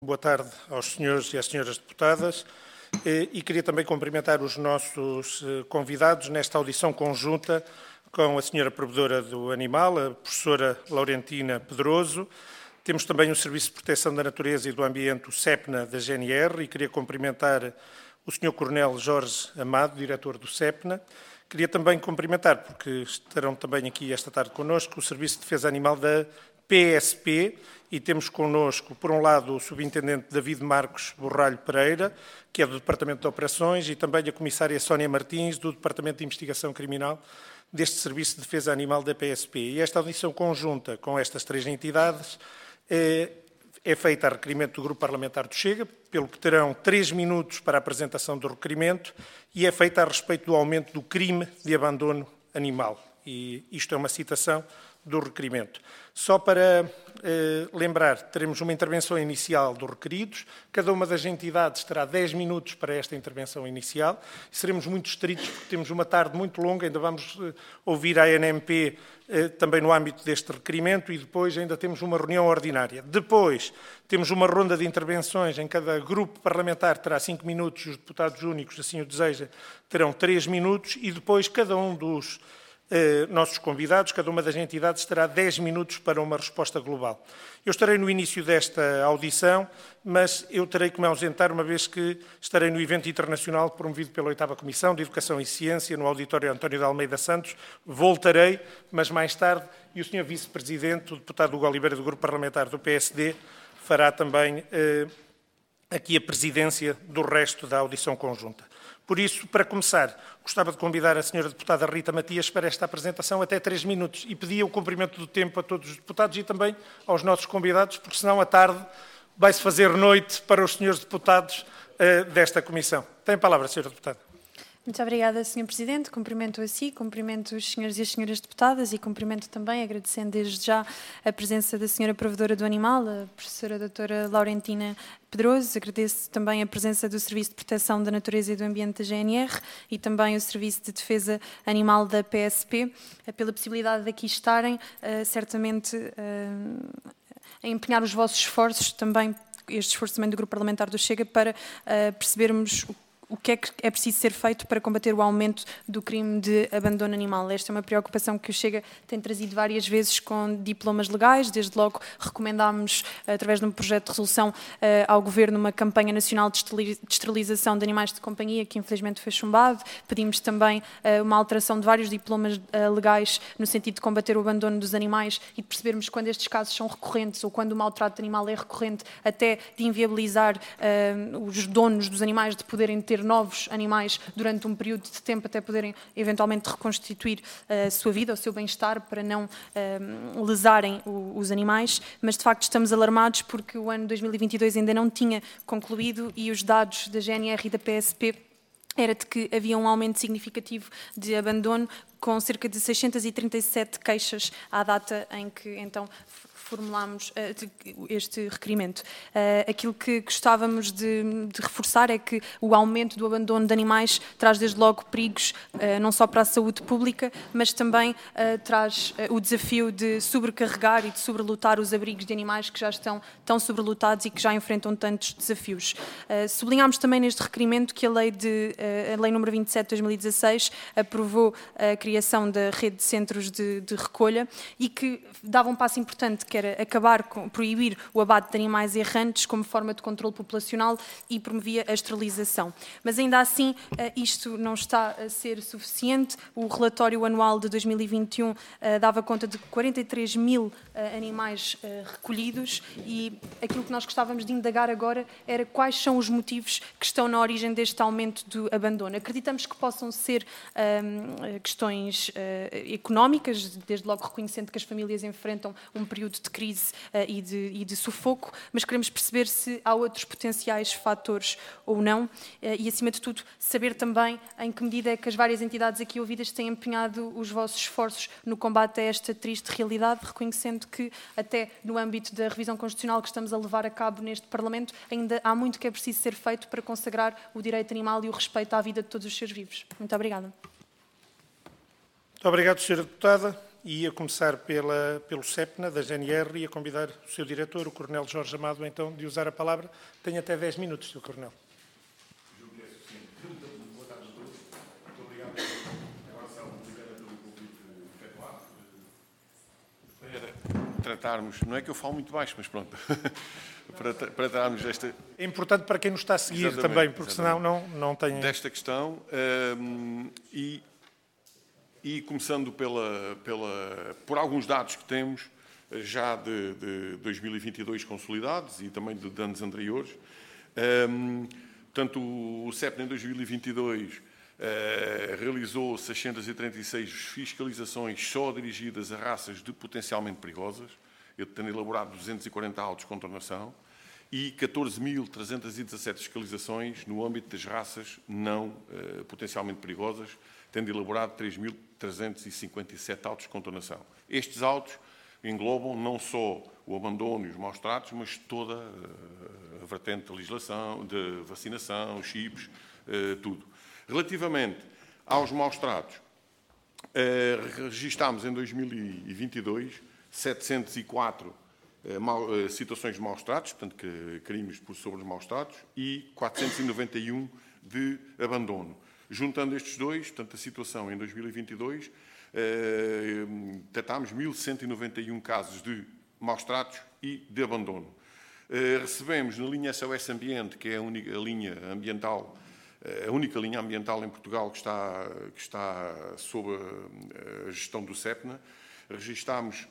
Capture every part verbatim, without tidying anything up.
Boa tarde aos senhores e às senhoras deputadas e queria também cumprimentar os nossos convidados nesta audição conjunta com a senhora provedora do animal, a professora Laurentina Pedroso. Temos também o Serviço de Proteção da Natureza e do Ambiente, o SEPNA, da G N R, e queria cumprimentar o senhor Coronel Jorge Amado, diretor do SEPNA. Queria também cumprimentar, porque estarão também aqui esta tarde connosco, o Serviço de Defesa Animal da P S P, e temos connosco, por um lado, o subintendente David Marcos Borralho Pereira, que é do Departamento de Operações, e também a comissária Sónia Martins, do Departamento de Investigação Criminal deste Serviço de Defesa Animal da P S P. E esta audição conjunta com estas três entidades é, é feita a requerimento do Grupo Parlamentar do Chega, pelo que terão três minutos para a apresentação do requerimento, e é feita a respeito do aumento do crime de abandono animal. E isto é uma citação do requerimento. Só para eh, lembrar, teremos uma intervenção inicial dos requeridos. Cada uma das entidades terá dez minutos para esta intervenção inicial. E seremos muito estritos, porque temos uma tarde muito longa, ainda vamos eh, ouvir a A N M P eh, também no âmbito deste requerimento, e depois ainda temos uma reunião ordinária. Depois temos uma ronda de intervenções em cada grupo parlamentar, terá cinco minutos, os deputados únicos, assim o deseja, terão três minutos, e depois cada um dos Eh, nossos convidados, cada uma das entidades terá dez minutos para uma resposta global. Eu estarei no início desta audição, mas eu terei que me ausentar, uma vez que estarei no evento internacional promovido pela oitava Comissão de Educação e Ciência, no auditório António de Almeida Santos. Voltarei, mas mais tarde, e o senhor Vice-Presidente, o deputado Hugo Oliveira, do Grupo Parlamentar do P S D, fará também eh, aqui a presidência do resto da audição conjunta. Por isso, para começar, gostava de convidar a senhora deputada Rita Matias para esta apresentação até três minutos, e pedia o cumprimento do tempo a todos os deputados e também aos nossos convidados, porque senão à tarde vai-se fazer noite para os senhores deputados uh, desta comissão. Tem a palavra, senhora deputada. Muito obrigada, senhor Presidente. Cumprimento a si, cumprimento os senhores e as senhoras deputadas, e cumprimento também, agradecendo desde já a presença da senhora provedora do animal, a professora doutora Laurentina Pedroso. Agradeço também a presença do Serviço de Proteção da Natureza e do Ambiente da G N R e também o Serviço de Defesa Animal da P S P, pela possibilidade de aqui estarem, certamente a empenhar os vossos esforços, também este esforço também do Grupo Parlamentar do Chega, para percebermos o o que é que é preciso ser feito para combater o aumento do crime de abandono animal. Esta é uma preocupação que o Chega tem trazido várias vezes com diplomas legais. Desde logo recomendámos, através de um projeto de resolução, ao Governo uma campanha nacional de esterilização de animais de companhia, que infelizmente foi chumbado. Pedimos também uma alteração de vários diplomas legais no sentido de combater o abandono dos animais e de percebermos quando estes casos são recorrentes ou quando o maltrato animal é recorrente, até de inviabilizar os donos dos animais de poderem ter novos animais durante um período de tempo, até poderem eventualmente reconstituir a sua vida, o seu bem-estar, para não um, lesarem o, os animais. Mas de facto estamos alarmados porque o ano dois mil e vinte e dois ainda não tinha concluído e os dados da G N R e da P S P era de que havia um aumento significativo de abandono, com cerca de seiscentas e trinta e sete queixas à data em que então formulámos uh, este requerimento. Uh, aquilo que gostávamos de, de reforçar é que o aumento do abandono de animais traz desde logo perigos, uh, não só para a saúde pública, mas também uh, traz uh, o desafio de sobrecarregar e de sobrelotar os abrigos de animais que já estão tão sobrelotados e que já enfrentam tantos desafios. Uh, sublinhámos também neste requerimento que a lei, de, uh, a lei número vinte e sete de dois mil e dezasseis aprovou a criação da rede de centros de, de recolha e que dava um passo importante, que era acabar com, proibir o abate de animais errantes como forma de controle populacional e promovia a esterilização. Mas ainda assim, isto não está a ser suficiente. O relatório anual de dois mil e vinte e um dava conta de quarenta e três mil animais recolhidos, e aquilo que nós gostávamos de indagar agora era quais são os motivos que estão na origem deste aumento do abandono. Acreditamos que possam ser um, questões uh, económicas, desde logo reconhecendo que as famílias enfrentam um período de crise uh, e, de, e de sufoco, mas queremos perceber se há outros potenciais fatores ou não, uh, e acima de tudo saber também em que medida é que as várias entidades aqui ouvidas têm empenhado os vossos esforços no combate a esta triste realidade, reconhecendo que até no âmbito da revisão constitucional que estamos a levar a cabo neste Parlamento ainda há muito que é preciso ser feito para consagrar o direito animal e o respeito à vida de todos os seres vivos. Muito obrigada. Muito obrigado, senhora deputada. e ia começar pela, pelo SEPNA, da G N R, e ia convidar o seu diretor, o Coronel Jorge Amado, então, de usar a palavra. Tem até dez minutos, senhor Coronel. Boa tarde a todos. Muito obrigado pela relação obrigada pelo convite efetuado. Para tratarmos, não é que eu falo muito baixo, mas pronto, para, para tratarmos desta... É importante para quem nos está a seguir Exatamente, também, porque senão exatamente. não, não tem... Desta questão, um, e, e começando pela, pela, por alguns dados que temos, já de, de dois mil e vinte e dois consolidados e também de, de anos anteriores. Um, portanto, o SEPNA em dois mil e vinte e dois uh, realizou seiscentas e trinta e seis fiscalizações só dirigidas a raças de potencialmente perigosas, tendo elaborado duzentos e quarenta autos de contornação, e catorze mil trezentas e dezassete fiscalizações no âmbito das raças não uh, potencialmente perigosas, tendo elaborado três mil trezentos e cinquenta e sete autos de contornação. Estes autos englobam não só o abandono e os maus-tratos, mas toda a vertente de legislação, de vacinação, chips, tudo. Relativamente aos maus-tratos, registámos em dois mil e vinte e dois setecentos e quatro situações de maus-tratos, portanto, crimes sobre os maus-tratos, e quatrocentos e noventa e um de abandono. Juntando estes dois, portanto, a situação em dois mil e vinte e dois, Uh, tratámos mil cento e noventa e um casos de maus-tratos e de abandono. Uh, recebemos na linha S O S Ambiente, que é a única linha ambiental, uh, a única linha ambiental em Portugal que está, que está sob a, a gestão do SEPNA, registámos,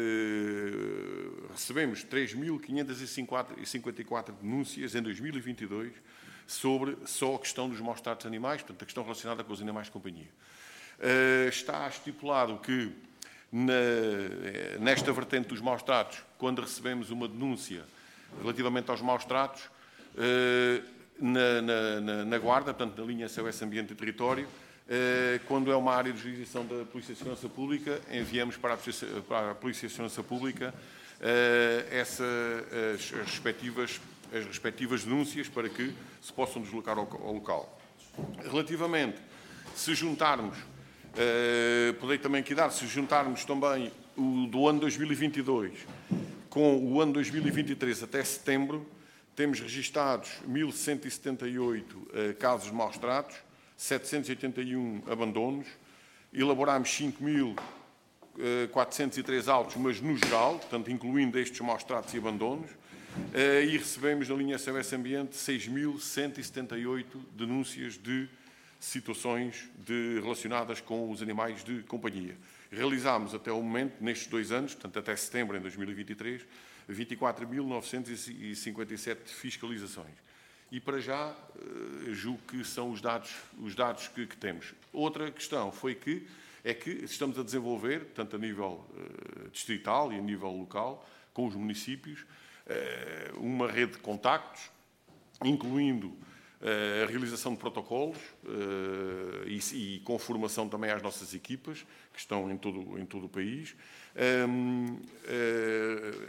uh, recebemos três mil quinhentas e cinquenta e quatro denúncias em dois mil e vinte e dois sobre só a questão dos maus-tratos animais, portanto, a questão relacionada com os animais de companhia. Uh, está estipulado que, na, nesta vertente dos maus-tratos, quando recebemos uma denúncia relativamente aos maus-tratos, uh, na, na, na, na Guarda, portanto, na linha S O S Ambiente e Território, uh, quando é uma área de jurisdição da Polícia de Segurança Pública, enviamos para a Polícia, para a Polícia de Segurança Pública uh, essa, as, as, respectivas, as respectivas denúncias para que se possam deslocar ao, ao local. Relativamente, se juntarmos Uh, poderei também aqui dar, se juntarmos também o do ano dois mil e vinte e dois com o ano dois mil e vinte e três até setembro, temos registados mil cento e setenta e oito uh, casos de maus-tratos, setecentos e oitenta e um abandonos, elaborámos cinco mil quatrocentos e três autos, mas no geral, portanto, incluindo estes maus-tratos e abandonos, uh, e recebemos na linha S O S Ambiente seis mil cento e setenta e oito denúncias de situações de, relacionadas com os animais de companhia. Realizámos até o momento, nestes dois anos, portanto até setembro de dois mil e vinte e três, vinte e quatro mil novecentos e cinquenta e sete fiscalizações. E para já, julgo que são os dados, os dados que, que temos. Outra questão foi que, é que estamos a desenvolver, tanto a nível uh, distrital e a nível local, com os municípios, uh, uma rede de contactos, incluindo a realização de protocolos uh, e, e com formação também às nossas equipas, que estão em todo, em todo o país. Um, uh,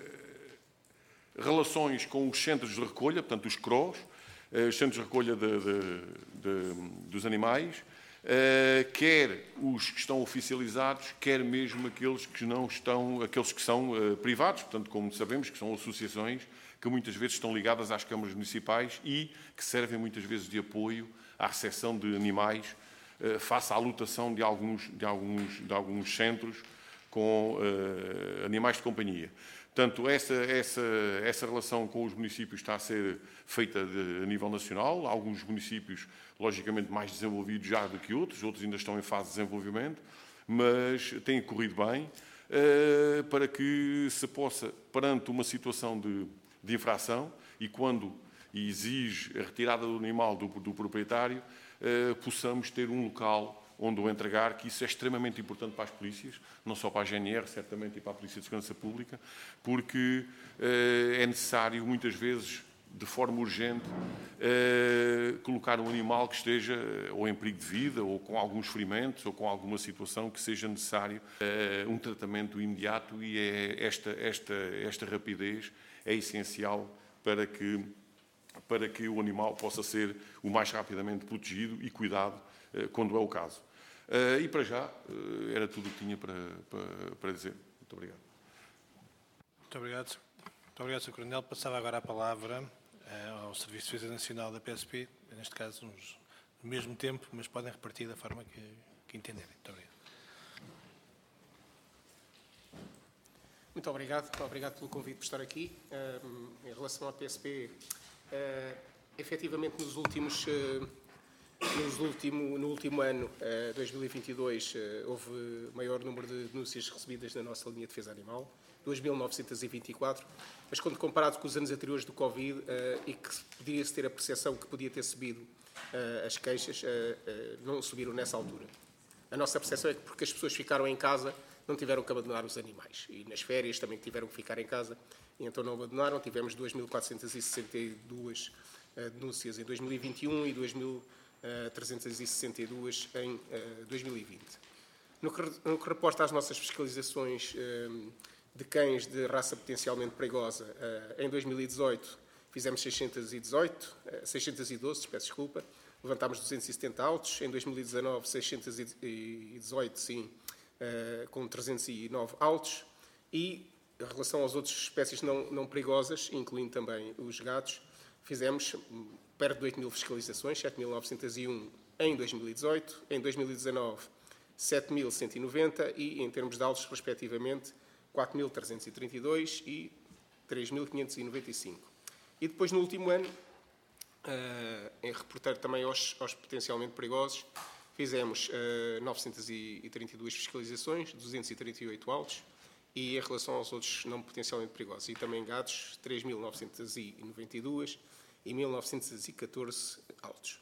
relações com os centros de recolha, portanto, os C R Os, uh, os centros de recolha de, de, de, dos animais, uh, quer os que estão oficializados, quer mesmo aqueles que não estão, aqueles que são uh, privados, portanto, como sabemos, que são associações que muitas vezes estão ligadas às câmaras municipais e que servem muitas vezes de apoio à recepção de animais uh, face à lotação de alguns, de alguns, de alguns centros com uh, animais de companhia. Portanto, essa, essa, essa relação com os municípios está a ser feita de, a nível nacional. Alguns municípios, logicamente, mais desenvolvidos já do que outros, outros ainda estão em fase de desenvolvimento, mas tem corrido bem uh, para que se possa, perante uma situação de de infração e quando exige a retirada do animal do, do proprietário, eh, possamos ter um local onde o entregar, que isso é extremamente importante para as polícias, não só para a G N R, certamente, e para a Polícia de Segurança Pública, porque eh, é necessário, muitas vezes, de forma urgente, eh, colocar um animal que esteja ou em perigo de vida, ou com alguns ferimentos, ou com alguma situação que seja necessário eh, um tratamento imediato, e é esta, esta, esta rapidez é essencial para que, para que o animal possa ser o mais rapidamente protegido e cuidado, eh, quando é o caso. Uh, e para já, uh, era tudo o que tinha para, para, para dizer. Muito obrigado. Muito obrigado. Muito obrigado, senhor Coronel. Passava agora a palavra uh, ao Serviço de Defesa Nacional da P S P, neste caso uns, no mesmo tempo, mas podem repartir da forma que, que entenderem. Muito obrigado. Muito obrigado. Obrigado pelo convite por estar aqui. Uh, em relação à P S P, uh, efetivamente nos últimos... Uh, Nos último, no último ano, dois mil e vinte e dois, houve maior número de denúncias recebidas na nossa linha de defesa animal, dois mil novecentos e vinte e quatro, mas quando comparado com os anos anteriores do Covid, e que podia-se ter a percepção que podia ter subido as queixas, não subiram nessa altura. A nossa percepção é que porque as pessoas ficaram em casa, não tiveram que abandonar os animais. E nas férias também tiveram que ficar em casa, e então não abandonaram. Tivemos dois mil quatrocentos e sessenta e duas denúncias em dois mil e vinte e um e dois mil trezentos e sessenta e dois em uh, dois mil e vinte. No que, no que reporta às nossas fiscalizações uh, de cães de raça potencialmente perigosa, uh, em dois mil e dezoito fizemos seiscentos e dezoito, uh, seiscentos e doze, peço desculpa, levantámos duzentos e setenta autos, em dois mil e dezanove seiscentos e dezoito, sim, uh, com trezentos e nove autos, e em relação às outras espécies não, não perigosas, incluindo também os gatos, fizemos perto de oito mil fiscalizações, sete mil novecentos e um em dois mil e dezoito, em dois mil e dezanove, sete mil cento e noventa e, em termos de autos, respectivamente, quatro mil trezentos e trinta e dois e três mil quinhentos e noventa e cinco. E depois, no último ano, uh, em reportar também aos, aos potencialmente perigosos, fizemos uh, novecentos e trinta e duas fiscalizações, duzentos e trinta e oito autos, e em relação aos outros não potencialmente perigosos, e também gatos, três mil novecentos e noventa e dois e mil novecentos e catorze autos.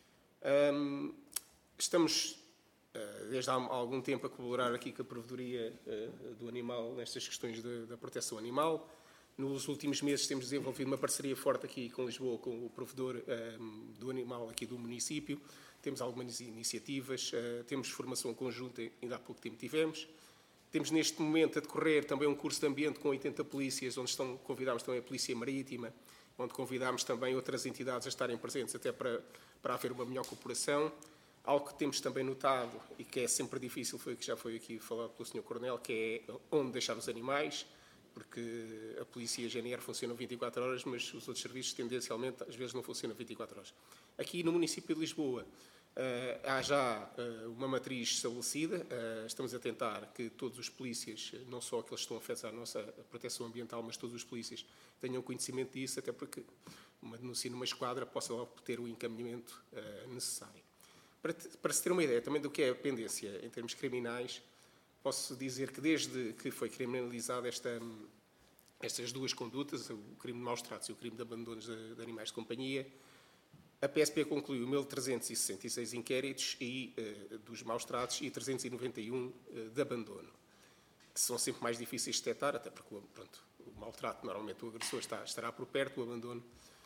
Um, estamos, uh, desde há algum tempo, a colaborar aqui com a Provedoria uh, do Animal nestas questões de, da proteção animal. Nos últimos meses temos desenvolvido uma parceria forte aqui com Lisboa, com o provedor um, do animal aqui do município. Temos algumas iniciativas, uh, temos formação conjunta, ainda há pouco tempo tivemos. Temos neste momento a decorrer também um curso de ambiente com oitenta polícias, onde estão, convidámos também a Polícia Marítima, onde convidámos também outras entidades a estarem presentes, até para, para haver uma melhor cooperação. Algo que temos também notado, e que é sempre difícil, foi o que já foi aqui falado pelo senhor Coronel, que é onde deixar os animais, porque a Polícia e a G N R funcionam vinte e quatro horas, mas os outros serviços, tendencialmente, às vezes não funcionam vinte e quatro horas. Aqui no município de Lisboa, Uh, há já uh, uma matriz estabelecida, uh, estamos a tentar que todos os polícias, não só aqueles que estão afetos à nossa proteção ambiental, mas todos os polícias tenham conhecimento disso, até porque uma denúncia numa esquadra possa logo ter o encaminhamento uh, necessário. Para, para se ter uma ideia também do que é a pendência em termos criminais, posso dizer que desde que foi criminalizada esta, estas duas condutas, o crime de maus tratos e o crime de abandonos de, de animais de companhia, a P S P concluiu mil trezentos e sessenta e seis inquéritos e, uh, dos maus-tratos e trezentos e noventa e um uh, de abandono, que são sempre mais difíceis de detectar, até porque pronto, o maltrato, normalmente o agressor está, estará por perto, o abandono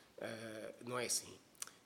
uh, não é assim.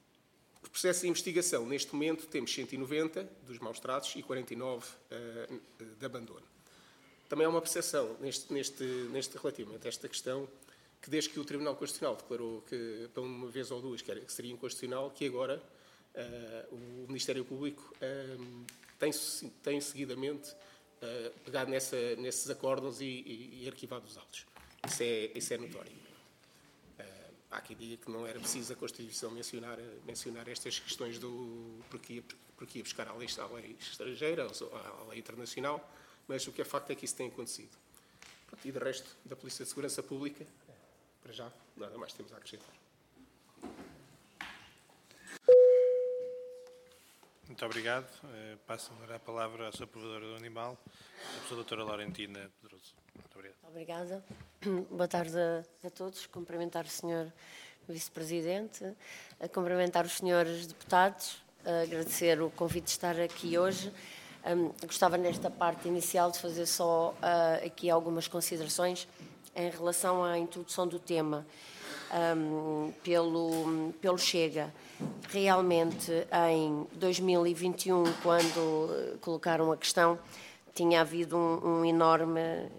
O processo de investigação, neste momento, temos cento e noventa dos maus-tratos e quarenta e nove uh, de abandono. Também há uma percepção, neste, neste, neste, relativamente a esta questão, que desde que o Tribunal Constitucional declarou que, pela uma vez ou duas, que, era, que seria inconstitucional, que agora uh, o Ministério Público uh, tem, tem seguidamente uh, pegado nessa, nesses acórdãos e, e, e arquivado os autos. Isso é, isso é notório. Uh, há quem diga que não era preciso a Constituição mencionar, mencionar estas questões do porque ia, porque ia buscar a lei, a lei estrangeira, a lei internacional, mas o que é facto é que isso tem acontecido. E de resto, da Polícia de Segurança Pública, para já, nada mais temos a acrescentar. Muito obrigado. Passo agora a palavra à sua provedora do animal, a professora doutora Laurentina Pedroso. Muito obrigado. Obrigada. Boa tarde a, a todos. Cumprimentar o senhor Vice-Presidente, a cumprimentar os senhores deputados, a agradecer o convite de estar aqui hoje. Um, gostava, nesta parte inicial, de fazer só uh, aqui algumas considerações em relação à introdução do tema um, pelo, pelo Chega. Realmente, em dois mil e vinte e um, quando colocaram a questão, tinha havido um, um enorme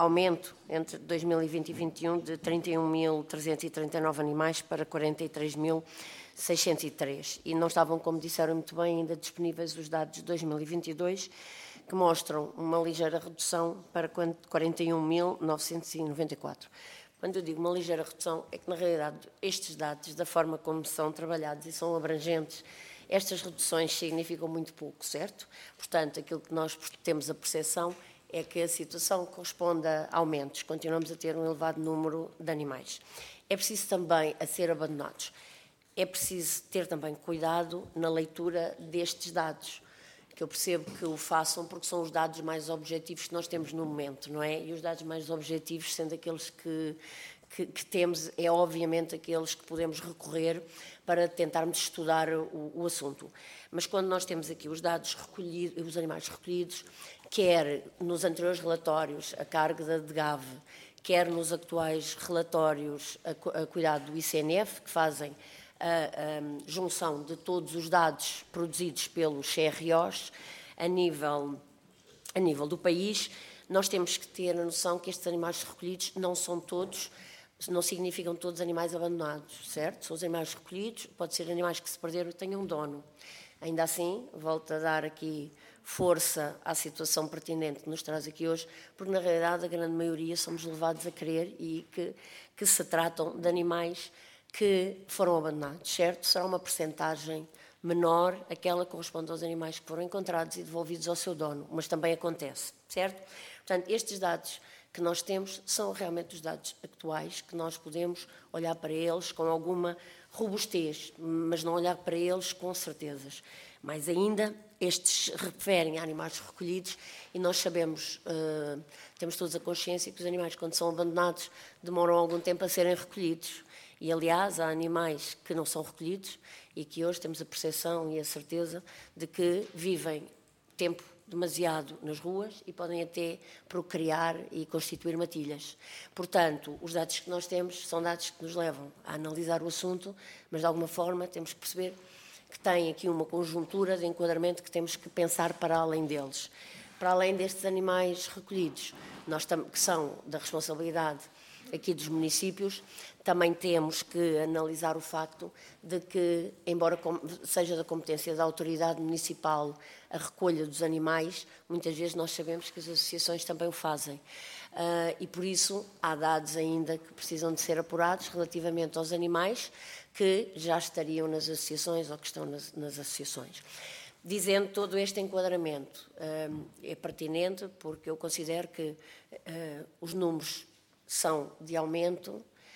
aumento entre dois mil e vinte e vinte e um de trinta e um mil trezentos e trinta e nove animais para quarenta e três mil seiscentos e três. E não estavam, como disseram muito bem, ainda disponíveis os dados de dois mil e vinte e dois, que mostram uma ligeira redução para quarenta e um mil novecentos e noventa e quatro. Quando eu digo uma ligeira redução, é que, na realidade, estes dados, da forma como são trabalhados e são abrangentes, estas reduções significam muito pouco, certo? Portanto, aquilo que nós temos a percepção é que a situação corresponde a aumentos. Continuamos a ter um elevado número de animais. É preciso também a ser abandonados. É preciso ter também cuidado na leitura destes dados, que eu percebo que o façam porque são os dados mais objetivos que nós temos no momento, não é? E os dados mais objetivos, sendo aqueles que, que, que temos, é obviamente aqueles que podemos recorrer para tentarmos estudar o, o assunto. Mas quando nós temos aqui os dados recolhidos, os animais recolhidos, quer nos anteriores relatórios a carga de Gave, quer nos atuais relatórios a, a cuidado do I C N F, que fazem a, a junção de todos os dados produzidos pelos C R Os a nível, a nível do país, nós temos que ter a noção que estes animais recolhidos não são todos, não significam todos animais abandonados, certo? São os animais recolhidos, pode ser animais que se perderam e tenham um dono. Ainda assim, volto a dar aqui força à situação pertinente que nos traz aqui hoje, porque na realidade a grande maioria somos levados a crer e que, que se tratam de animais que foram abandonados, certo? Será uma percentagem menor aquela que corresponde aos animais que foram encontrados e devolvidos ao seu dono, mas também acontece, certo? Portanto, estes dados que nós temos são realmente os dados atuais, que nós podemos olhar para eles com alguma robustez, mas não olhar para eles com certezas. Mais ainda, estes referem a animais recolhidos e nós sabemos, uh, temos todos a consciência que os animais, quando são abandonados, demoram algum tempo a serem recolhidos. E, aliás, há animais que não são recolhidos e que hoje temos a percepção e a certeza de que vivem tempo demasiado nas ruas e podem até procriar e constituir matilhas. Portanto, os dados que nós temos são dados que nos levam a analisar o assunto, mas de alguma forma temos que perceber que tem aqui uma conjuntura de enquadramento que temos que pensar para além deles. Para além destes animais recolhidos, nós que são da responsabilidade aqui dos municípios, também temos que analisar o facto de que, embora seja da competência da autoridade municipal a recolha dos animais, muitas vezes nós sabemos que as associações também o fazem. Uh, e por isso há dados ainda que precisam de ser apurados relativamente aos animais que já estariam nas associações ou que estão nas, nas associações. Dizendo todo este enquadramento uh, é pertinente porque eu considero que uh, os números são de aumento,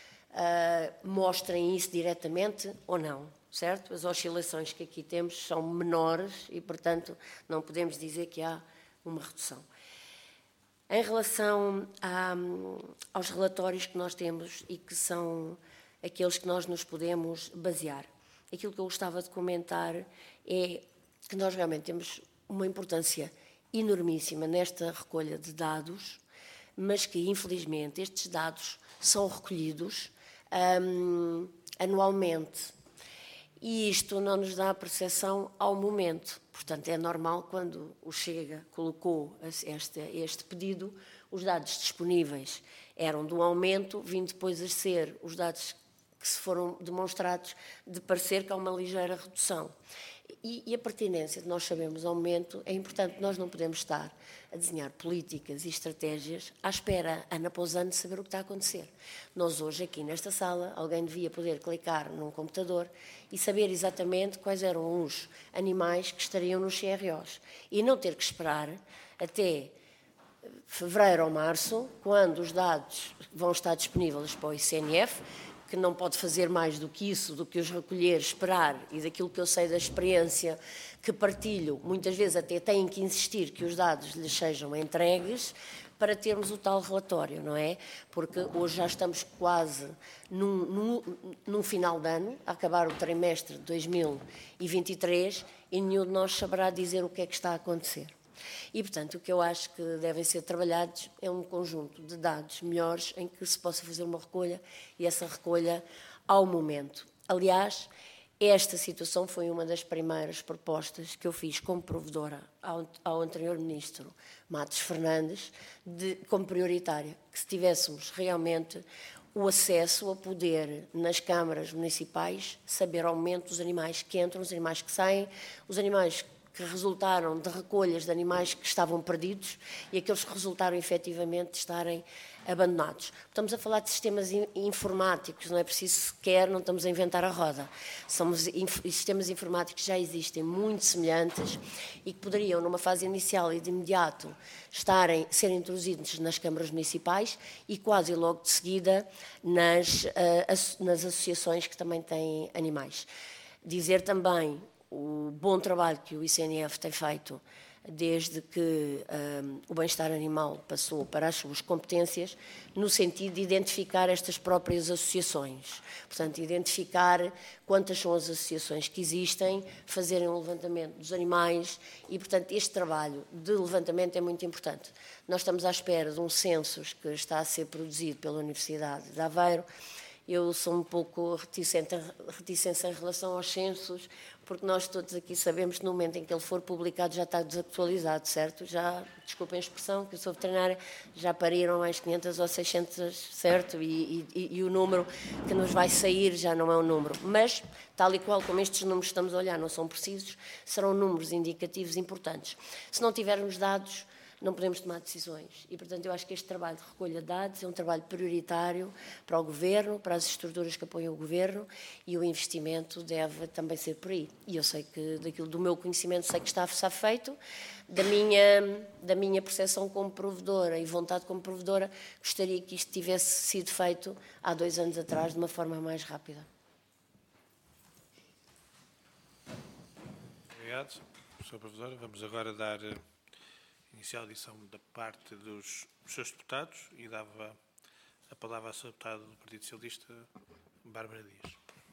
uh, mostrem isso diretamente ou não, certo? As oscilações que aqui temos são menores e, portanto, não podemos dizer que há uma redução. Em relação a, aos relatórios que nós temos e que são aqueles que nós nos podemos basear, aquilo que eu gostava de comentar é que nós realmente temos uma importância enormíssima nesta recolha de dados, mas que, infelizmente, estes dados são recolhidos um, anualmente. E isto não nos dá a percepção ao momento. Portanto, é normal, quando o Chega colocou este, este pedido, os dados disponíveis eram de um aumento, vindo depois a ser os dados que se foram demonstrados de parecer que há uma ligeira redução. E, e a pertinência de nós sabermos ao momento é importante. Nós não podemos estar a desenhar políticas e estratégias à espera, ano após ano, de saber o que está a acontecer. Nós hoje, aqui nesta sala, alguém devia poder clicar num computador e saber exatamente quais eram os animais que estariam nos C R Os. E não ter que esperar até fevereiro ou março, quando os dados vão estar disponíveis para o I C N F, que não pode fazer mais do que isso, do que os recolher, esperar, e daquilo que eu sei da experiência que partilho, muitas vezes até têm que insistir que os dados lhes sejam entregues para termos o tal relatório, não é? Porque hoje já estamos quase num, num, num final de ano, a acabar o trimestre de dois mil e vinte e três, e nenhum de nós saberá dizer o que é que está a acontecer. E, portanto, o que eu acho que devem ser trabalhados é um conjunto de dados melhores em que se possa fazer uma recolha e essa recolha ao momento. Aliás, Esta situação foi uma das primeiras propostas que eu fiz como provedora ao, ao anterior ministro Matos Fernandes, de, como prioritária, que se tivéssemos realmente o acesso a poder, nas câmaras municipais, saber ao momento dos animais que entram, os animais que saem, os animais que resultaram de recolhas de animais que estavam perdidos e aqueles que resultaram efetivamente de estarem abandonados. Estamos a falar de sistemas informáticos, não é preciso sequer, não estamos a inventar a roda. São sistemas informáticos que já existem, muito semelhantes, e que poderiam, numa fase inicial e de imediato, estarem, ser introduzidos nas câmaras municipais e quase logo de seguida nas, uh, nas associações que também têm animais. Dizer também o bom trabalho que o I C N F tem feito desde que um, o bem-estar animal passou para as suas competências, no sentido de identificar estas próprias associações. Portanto, identificar quantas são as associações que existem, fazerem um levantamento dos animais e, portanto, este trabalho de levantamento é muito importante. Nós estamos à espera de um censo que está a ser produzido pela Universidade de Aveiro. Eu sou um pouco reticente, reticente em relação aos censos, porque nós todos aqui sabemos que no momento em que ele for publicado já está desatualizado, certo? Já, desculpem a expressão, que eu sou veterinária, já pariram mais quinhentas ou seiscentas, certo? E, e, e o número que nos vai sair já não é um número. Mas, tal e qual como estes números que estamos a olhar não são precisos, serão números indicativos importantes. Se não tivermos dados, não podemos tomar decisões. E, portanto, eu acho que este trabalho de recolha de dados é um trabalho prioritário para o Governo, para as estruturas que apoiam o Governo, e o investimento deve também ser por aí. E eu sei que, daquilo do meu conhecimento, sei que está a ser feito, da minha, da minha percepção como provedora e vontade como provedora, gostaria que isto tivesse sido feito há dois anos atrás, de uma forma mais rápida. Obrigado, professora Provedora. Vamos agora dar inicial audição da parte dos seus deputados e dava a palavra à sua deputada do Partido Socialista, Bárbara Dias.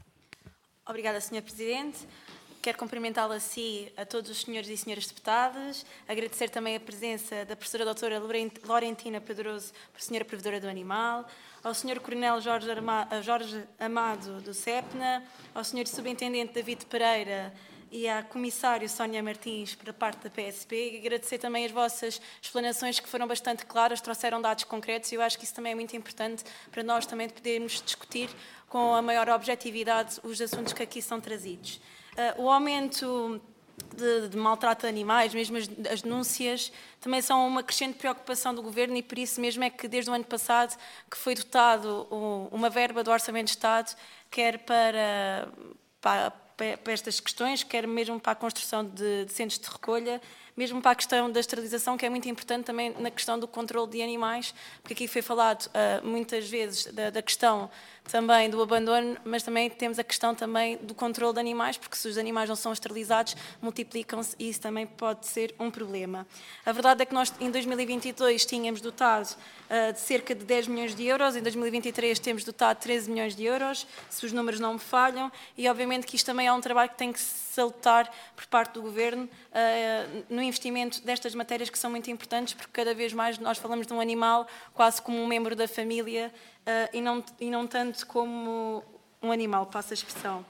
Obrigada, senhor Presidente. Quero cumprimentá-lo a si, a todos os senhores e senhoras deputadas, agradecer também a presença da professora doutora Laurentina Pedroso, senhora Provedora do Animal, ao senhor Coronel Jorge, Arma, Jorge Amado do SEPNA, ao senhor Subintendente David Pereira e à Comissária Sónia Martins, para parte da P S P, e agradecer também as vossas explanações, que foram bastante claras, trouxeram dados concretos, e eu acho que isso também é muito importante para nós também podermos discutir com a maior objetividade os assuntos que aqui são trazidos. Uh, o aumento de, de maltrato de animais, mesmo as, as denúncias, também são uma crescente preocupação do Governo, e por isso mesmo é que desde o ano passado que foi dotado um, uma verba do Orçamento de Estado, quer para... para para estas questões, quer mesmo para a construção de, de centros de recolha, mesmo para a questão da esterilização, que é muito importante também na questão do controle de animais, porque aqui foi falado uh, muitas vezes da, da questão também do abandono, mas também temos a questão também do controle de animais, porque se os animais não são esterilizados, multiplicam-se, e isso também pode ser um problema. A verdade é que nós em dois mil e vinte e dois tínhamos dotado uh, de cerca de dez milhões de euros, em dois mil e vinte e três temos dotado treze milhões de euros, se os números não me falham, e obviamente que isto também é um trabalho que tem que se salutar por parte do Governo uh, no investimento destas matérias, que são muito importantes, porque cada vez mais nós falamos de um animal quase como um membro da família, uh, e, não, e não tanto como um animal, passa a expressão.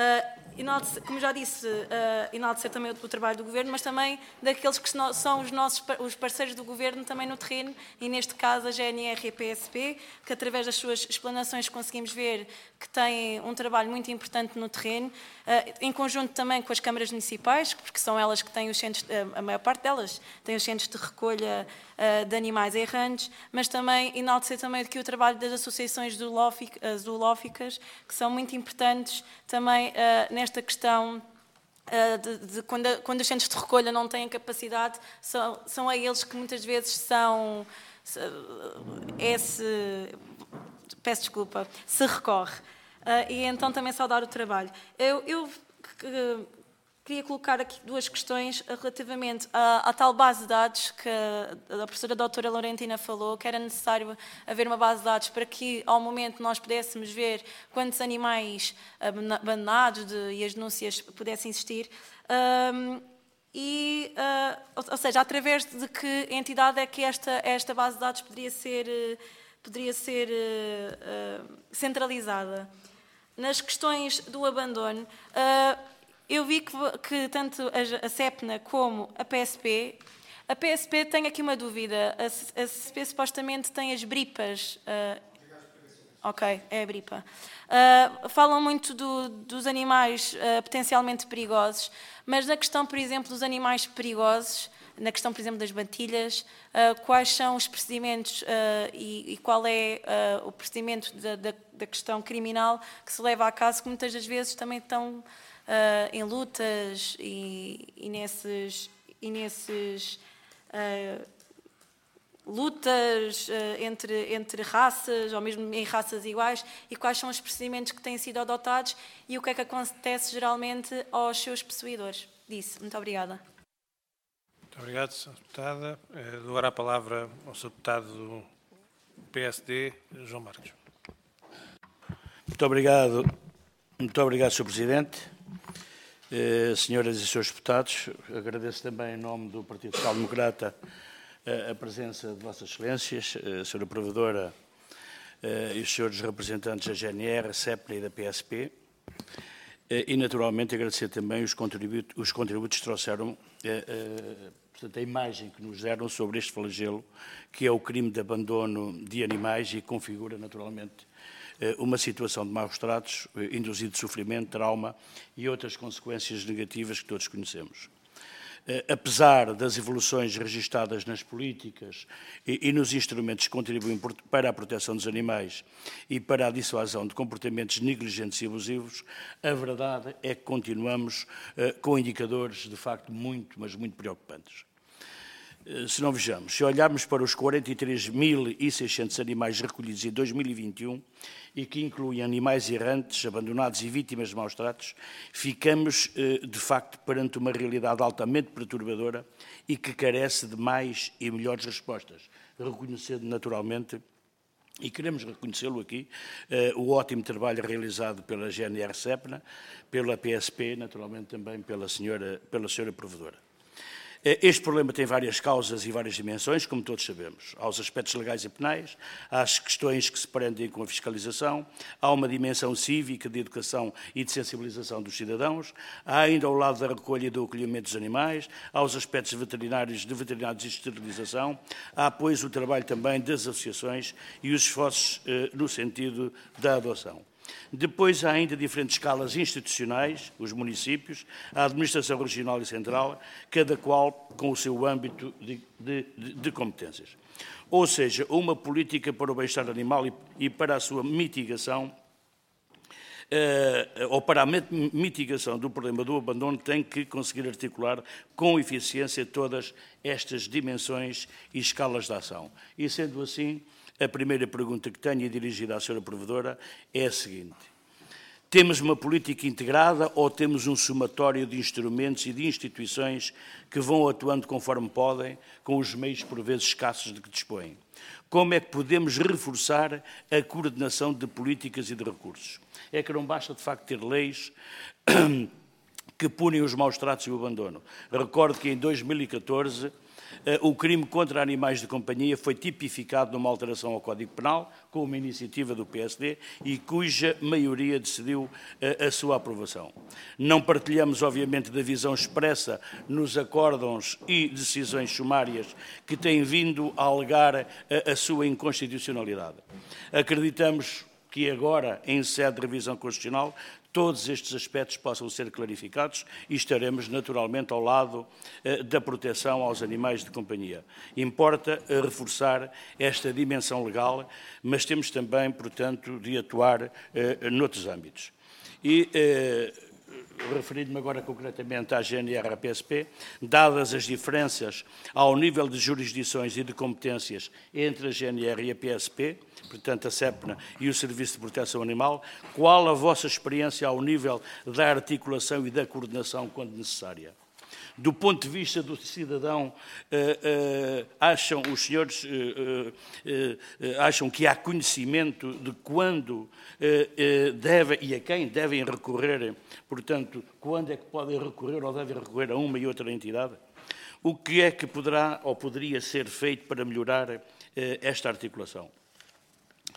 Uh, enaltecer, como já disse, uh, enaltecer também o, o trabalho do Governo, mas também daqueles que são os nossos os parceiros do Governo também no terreno, e neste caso a G N R e a P S P, que através das suas explanações conseguimos ver que têm um trabalho muito importante no terreno, uh, em conjunto também com as câmaras municipais, porque são elas que têm os centros, uh, a maior parte delas têm os centros de recolha uh, de animais errantes, mas também enaltecer também aqui o trabalho das associações zoolóficas, que são muito importantes também Uh, nesta questão uh, de, de quando, a, quando os centros de recolha não têm capacidade, são, são a eles que muitas vezes são se, esse, peço desculpa, se recorre. Uh, e então também saudar o trabalho. Eu, eu uh, queria colocar aqui duas questões relativamente à, à tal base de dados que a professora doutora Laurentina falou, que era necessário haver uma base de dados para que, ao momento, nós pudéssemos ver quantos animais abandonados de, e as denúncias pudessem existir. Um, e, uh, ou seja, através de que entidade é que esta, esta base de dados poderia ser, poderia ser uh, uh, centralizada. nas questões do abandono, uh, eu vi que, que tanto a, a SEPNA como a P S P, a P S P tem aqui uma dúvida, a, a C S P supostamente tem as bripas, uh, ok, é a bripa, uh, falam muito do, dos animais uh, potencialmente perigosos, mas na questão, por exemplo, dos animais perigosos, na questão, por exemplo, das bantilhas, uh, quais são os procedimentos uh, e, e qual é uh, o procedimento da, da, da questão criminal que se leva a caso, que muitas das vezes também estão uh, em lutas e, e nesses, e nesses uh, lutas uh, entre, entre raças, ou mesmo em raças iguais, e quais são os procedimentos que têm sido adotados e o que é que acontece geralmente aos seus possuidores disso. Muito obrigada. Muito obrigado, senhora Deputada. Dou agora a palavra ao senhor Deputado do P S D, João Marques. Muito obrigado, muito obrigado, senhor Presidente. Eh, senhoras e senhores deputados, agradeço também em nome do Partido Social Democrata a, a presença de Vossas Excelências, a senhora Provedora eh, e os senhores representantes da G N R, SEPNA e da P S P. E, naturalmente, agradecer também os contributos, os contributos que trouxeram, eh, eh, portanto, a imagem que nos deram sobre este flagelo, que é o crime de abandono de animais e configura, naturalmente, eh, uma situação de maus tratos, eh, induzido de sofrimento, trauma e outras consequências negativas que todos conhecemos. Apesar das evoluções registadas nas políticas e, e nos instrumentos que contribuem para a proteção dos animais e para a dissuasão de comportamentos negligentes e abusivos, a verdade é que continuamos uh, com indicadores, de facto, muito, mas muito preocupantes. Uh, se não vejamos, se olharmos para os quarenta e três mil e seiscentos animais recolhidos em dois mil e vinte e um, e que incluem animais errantes, abandonados e vítimas de maus tratos, ficamos, de facto, perante uma realidade altamente perturbadora e que carece de mais e melhores respostas, reconhecendo naturalmente, e queremos reconhecê-lo aqui, o ótimo trabalho realizado pela G N R SEPNA, pela P S P, naturalmente também pela senhora, pela senhora Provedora. Este problema tem várias causas e várias dimensões, como todos sabemos. Há os aspectos legais e penais, há as questões que se prendem com a fiscalização, há uma dimensão cívica de educação e de sensibilização dos cidadãos, há ainda o lado da recolha e do acolhimento dos animais, há os aspectos veterinários de veterinários e esterilização, há, pois, o trabalho também das associações e os esforços eh, no sentido da adoção. Depois há ainda diferentes escalas institucionais, os municípios, a administração regional e central, cada qual com o seu âmbito de, de, de competências. Ou seja, uma política para o bem-estar animal e, e para a sua mitigação, Uh, ou para a mitigação do problema do abandono, tem que conseguir articular com eficiência todas estas dimensões e escalas de ação. E, sendo assim, a primeira pergunta que tenho dirigida à senhora Provedora é a seguinte. Temos uma política integrada ou temos um somatório de instrumentos e de instituições que vão atuando conforme podem, com os meios, por vezes, escassos de que dispõem? Como é que podemos reforçar a coordenação de políticas e de recursos? É que não basta, de facto, ter leis que punem os maus tratos e o abandono. Recordo que em dois mil e catorze o crime contra animais de companhia foi tipificado numa alteração ao Código Penal, com uma iniciativa do P S D e cuja maioria decidiu a sua aprovação. Não partilhamos, obviamente, da visão expressa nos acórdãos e decisões sumárias que têm vindo a alegar a, a sua inconstitucionalidade. Acreditamos que agora, em sede de revisão constitucional, todos estes aspectos possam ser clarificados e estaremos naturalmente ao lado eh, da proteção aos animais de companhia. Importa eh, reforçar esta dimensão legal, mas temos também, portanto, de atuar eh, noutros âmbitos. E, eh, referindo-me agora concretamente à G N R e à P S P, dadas as diferenças ao nível de jurisdições e de competências entre a G N R e a P S P, portanto a SEPNA e o Serviço de Proteção Animal, qual a vossa experiência ao nível da articulação e da coordenação quando necessária? Do ponto de vista do cidadão, uh, uh, acham os senhores uh, uh, uh, acham que há conhecimento de quando uh, uh, devem e a quem devem recorrer, portanto, quando é que podem recorrer ou devem recorrer a uma e outra entidade? O que é que poderá ou poderia ser feito para melhorar uh, esta articulação?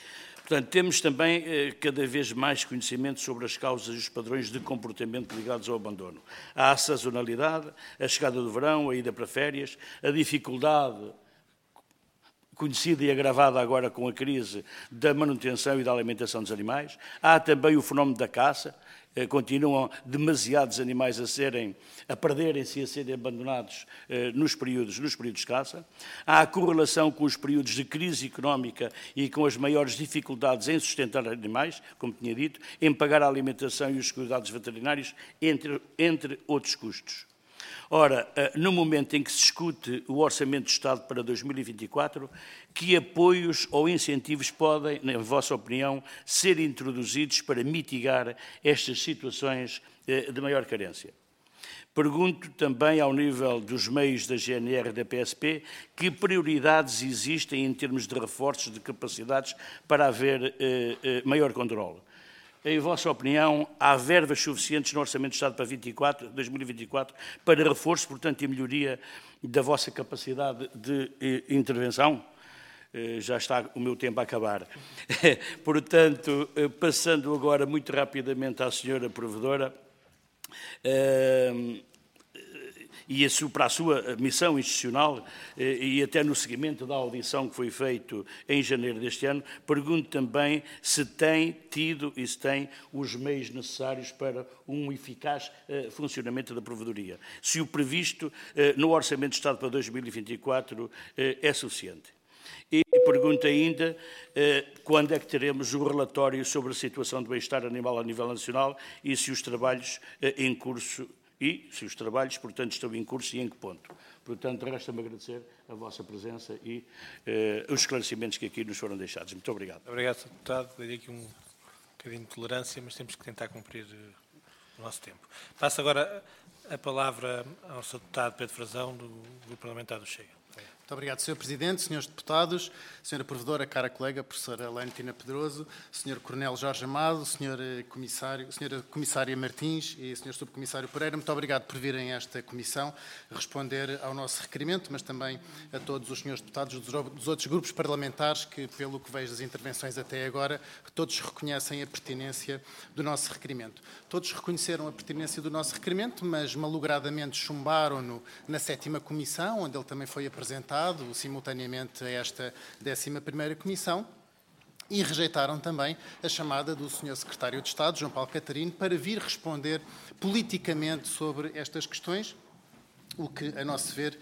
Portanto, temos também eh, cada vez mais conhecimento sobre as causas e os padrões de comportamento ligados ao abandono. Há a sazonalidade, a chegada do verão, a ida para férias, a dificuldade conhecida e agravada agora com a crise da manutenção e da alimentação dos animais. Há também o fenómeno da caça. Eh, continuam demasiados animais a serem, a perderem-se e a serem abandonados eh, nos períodos, nos períodos de caça. Há a correlação com os períodos de crise económica e com as maiores dificuldades em sustentar animais, como tinha dito, em pagar a alimentação e os cuidados veterinários, entre, entre outros custos. Ora, no momento em que se discute o Orçamento de Estado para dois mil e vinte e quatro, que apoios ou incentivos podem, na vossa opinião, ser introduzidos para mitigar estas situações de maior carência? Pergunto também, ao nível dos meios da G N R e da P S P, que prioridades existem em termos de reforços de capacidades para haver eh, eh, maior controle? Em vossa opinião, há verbas suficientes no Orçamento de Estado para vinte e quatro, dois mil e vinte e quatro para reforço, portanto, e melhoria da vossa capacidade de eh, intervenção? Eh, já está o meu tempo a acabar. Portanto, eh, passando agora muito rapidamente à senhora Provedora, eh, e a para a sua missão institucional e até no seguimento da audição que foi feito em janeiro deste ano, pergunto também se tem tido e se tem os meios necessários para um eficaz funcionamento da provedoria. Se o previsto no Orçamento de Estado para dois mil e vinte e quatro é suficiente. E pergunto ainda quando é que teremos o relatório sobre a situação do bem-estar animal a nível nacional e se os trabalhos em curso E se os trabalhos, portanto, estão em curso e em que ponto. Portanto, resta-me agradecer a vossa presença e eh, os esclarecimentos que aqui nos foram deixados. Muito obrigado. Obrigado, senhor Deputado. Daria aqui um bocadinho de tolerância, mas temos que tentar cumprir o nosso tempo. Passo agora a palavra ao senhor Deputado Pedro Frazão, do Grupo Parlamentar do Chega. Muito obrigado, senhor Presidente, senhores Deputados, senhora Provedora, cara colega, professora Laurentina Pedroso, senhor Coronel Jorge Amado, senhor Comissário, senhora Comissária Martins e senhor Subcomissário Pereira, muito obrigado por virem a esta comissão responder ao nosso requerimento, mas também a todos os senhores deputados dos outros grupos parlamentares que, pelo que vejo das intervenções até agora, todos reconhecem a pertinência do nosso requerimento. Todos reconheceram a pertinência do nosso requerimento, mas malogradamente chumbaram-no na sétima comissão, onde ele também foi apresentado simultaneamente a esta décima primeira comissão, e rejeitaram também a chamada do senhor Secretário de Estado, João Paulo Catarino, para vir responder politicamente sobre estas questões, o que, a nosso ver,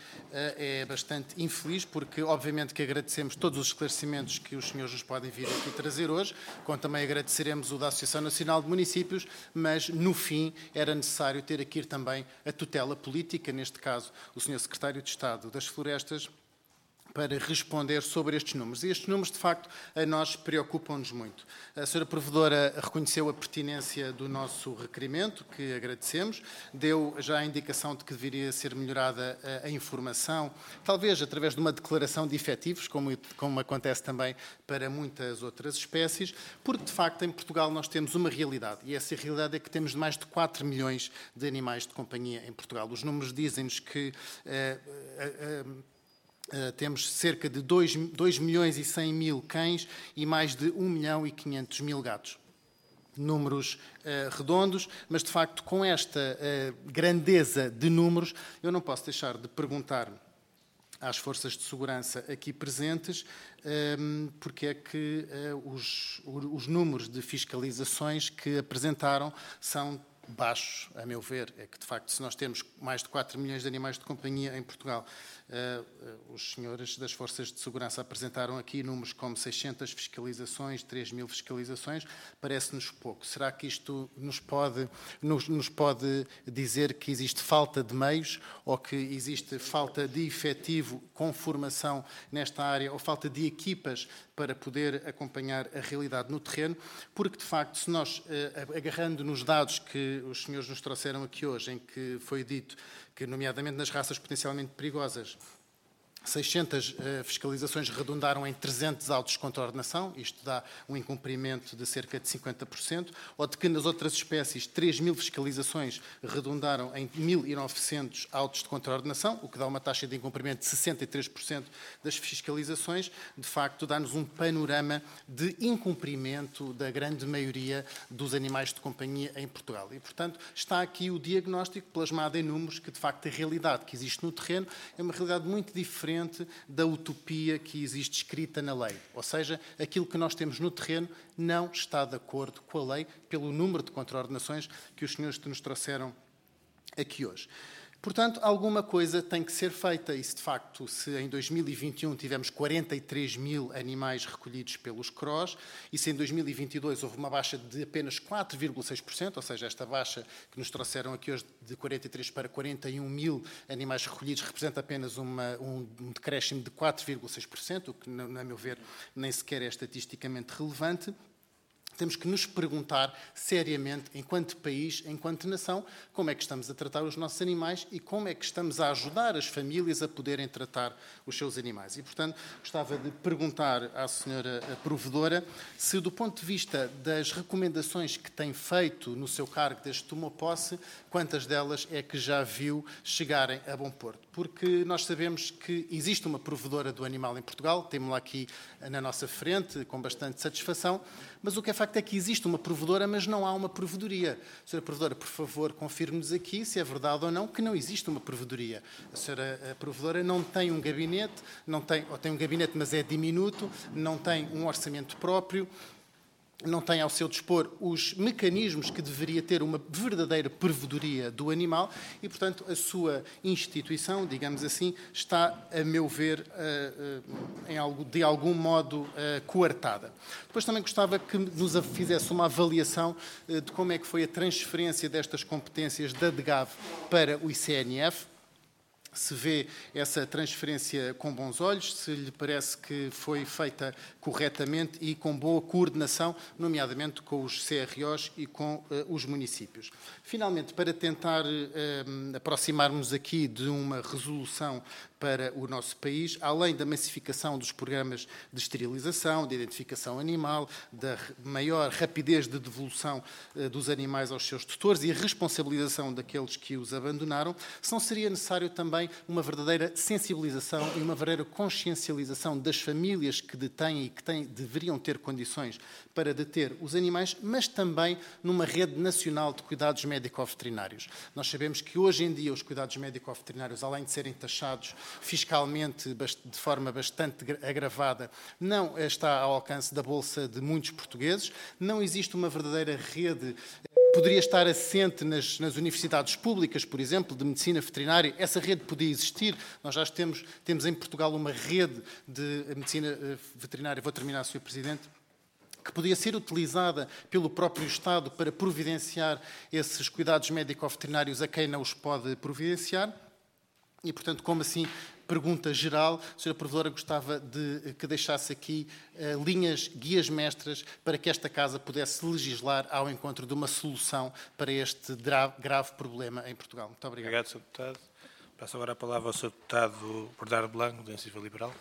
é bastante infeliz, porque obviamente que agradecemos todos os esclarecimentos que os senhores nos podem vir aqui trazer hoje, como também agradeceremos o da Associação Nacional de Municípios, mas no fim era necessário ter aqui também a tutela política, neste caso o senhor Secretário de Estado das Florestas, para responder sobre estes números. E estes números, de facto, a nós preocupam-nos muito. A senhora Provedora reconheceu a pertinência do nosso requerimento, que agradecemos, deu já a indicação de que deveria ser melhorada a, a informação, talvez através de uma declaração de efetivos, como, como acontece também para muitas outras espécies, porque, de facto, em Portugal nós temos uma realidade, e essa realidade é que temos mais de quatro milhões de animais de companhia em Portugal. Os números dizem-nos que Uh, uh, uh, Uh, temos cerca de dois milhões e cem mil cães e mais de um milhão e quinhentos mil gatos. Números uh, redondos, mas de facto com esta uh, grandeza de números eu não posso deixar de perguntar às forças de segurança aqui presentes um, porque é que uh, os, os números de fiscalizações que apresentaram são baixos, a meu ver. É que, de facto, se nós temos mais de quatro milhões de animais de companhia em Portugal, uh, uh, os senhores das Forças de Segurança apresentaram aqui números como seiscentas fiscalizações, três mil fiscalizações, parece-nos pouco. Será que isto nos pode, nos, nos pode dizer que existe falta de meios ou que existe falta de efetivo com formação nesta área ou falta de equipas para poder acompanhar a realidade no terreno? Porque, de facto, se nós, uh, agarrando nos dados que os senhores nos trouxeram aqui hoje, em que foi dito que, nomeadamente nas raças potencialmente perigosas, seiscentas uh, fiscalizações redundaram em trezentos autos de contraordenação, isto dá um incumprimento de cerca de cinquenta por cento, ou de que nas outras espécies três mil fiscalizações redundaram em mil e novecentos autos de contraordenação, o que dá uma taxa de incumprimento de sessenta e três por cento das fiscalizações. De facto, dá-nos um panorama de incumprimento da grande maioria dos animais de companhia em Portugal. E, portanto, está aqui o diagnóstico plasmado em números que, de facto, a realidade que existe no terreno é uma realidade muito diferente da utopia que existe escrita na lei. Ou seja, aquilo que nós temos no terreno não está de acordo com a lei pelo número de contraordenações que os senhores nos trouxeram aqui hoje. Portanto, alguma coisa tem que ser feita e, se de facto, se em dois mil e vinte e um tivemos quarenta e três mil animais recolhidos pelos C R O S e se em dois mil e vinte e dois houve uma baixa de apenas quatro vírgula seis por cento, ou seja, esta baixa que nos trouxeram aqui hoje de quarenta e três para quarenta e um mil animais recolhidos representa apenas uma, um, um decréscimo de quatro vírgula seis por cento, o que, a meu ver, nem sequer é estatisticamente relevante. Temos que nos perguntar seriamente, enquanto país, enquanto nação, como é que estamos a tratar os nossos animais e como é que estamos a ajudar as famílias a poderem tratar os seus animais. E, portanto, gostava de perguntar à senhora provedora se, do ponto de vista das recomendações que tem feito no seu cargo desde que tomou posse, quantas delas é que já viu chegarem a bom porto. Porque nós sabemos que existe uma provedora do animal em Portugal, temos-la aqui na nossa frente, com bastante satisfação, mas o que é facto é que existe uma provedora, mas não há uma provedoria. Senhora Provedora, por favor, confirme-nos aqui se é verdade ou não que não existe uma provedoria. A senhora a Provedora não tem um gabinete, não tem, ou tem um gabinete, mas é diminuto, não tem um orçamento próprio, não tem ao seu dispor os mecanismos que deveria ter uma verdadeira provedoria do animal e, portanto, a sua instituição, digamos assim, está, a meu ver, em algo, de algum modo coartada. Depois também gostava que nos fizesse uma avaliação de como é que foi a transferência destas competências da D G A V para o I C N F. Se vê essa transferência com bons olhos, se lhe parece que foi feita corretamente e com boa coordenação, nomeadamente com os C R Os e com uh, os municípios. Finalmente, para tentar uh, aproximarmos aqui de uma resolução para o nosso país, além da massificação dos programas de esterilização, de identificação animal, da maior rapidez de devolução uh, dos animais aos seus tutores e a responsabilização daqueles que os abandonaram, se não seria necessário também uma verdadeira sensibilização e uma verdadeira consciencialização das famílias que detêm e que têm, deveriam ter condições para deter os animais, mas também numa rede nacional de cuidados médico-veterinários. Nós sabemos que hoje em dia os cuidados médico-veterinários, além de serem taxados fiscalmente de forma bastante agravada, não está ao alcance da bolsa de muitos portugueses, não existe uma verdadeira rede. Poderia estar assente nas, nas universidades públicas, por exemplo, de medicina veterinária. Essa rede podia existir. Nós já temos, temos em Portugal uma rede de medicina veterinária, vou terminar, senhor Presidente, que podia ser utilizada pelo próprio Estado para providenciar esses cuidados médico-veterinários a quem não os pode providenciar. E, portanto, como assim, pergunta geral, a senhora Provedora gostava de que deixasse aqui uh, linhas, guias mestras para que esta Casa pudesse legislar ao encontro de uma solução para este grave problema em Portugal. Muito obrigado. Obrigado, senhor Deputado. Passo agora a palavra ao senhor Deputado Bernardo Blanco, da Iniciativa Liberal.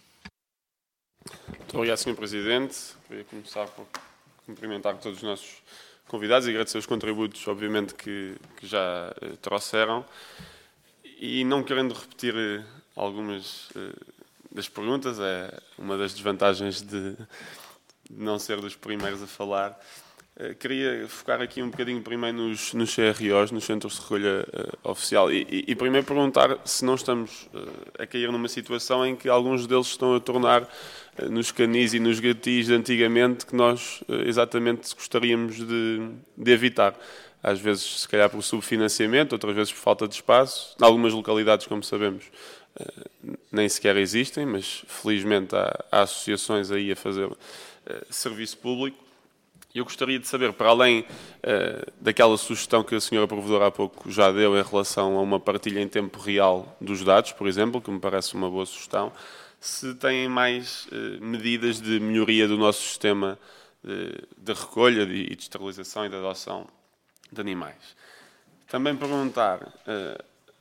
Muito obrigado, senhor Presidente. Queria começar por cumprimentar todos os nossos convidados e agradecer os contributos, obviamente, que, que já uh, trouxeram. E não querendo repetir algumas das perguntas, é uma das desvantagens de não ser dos primeiros a falar. Queria focar aqui um bocadinho primeiro nos, nos C R Os, nos Centros de Recolha uh, Oficial, e, e, e primeiro perguntar se não estamos uh, a cair numa situação em que alguns deles estão a tornar uh, nos canis e nos gatis de antigamente que nós uh, exatamente gostaríamos de, de evitar. Às vezes, se calhar, por subfinanciamento, outras vezes por falta de espaço. Em algumas localidades, como sabemos, nem sequer existem, mas felizmente há, há associações aí a fazer uh, serviço público. Eu gostaria de saber, para além uh, daquela sugestão que a senhora Provedora há pouco já deu em relação a uma partilha em tempo real dos dados, por exemplo, que me parece uma boa sugestão, se têm mais uh, medidas de melhoria do nosso sistema de, de recolha de, e de esterilização e de adoção de animais. Também perguntar, uh,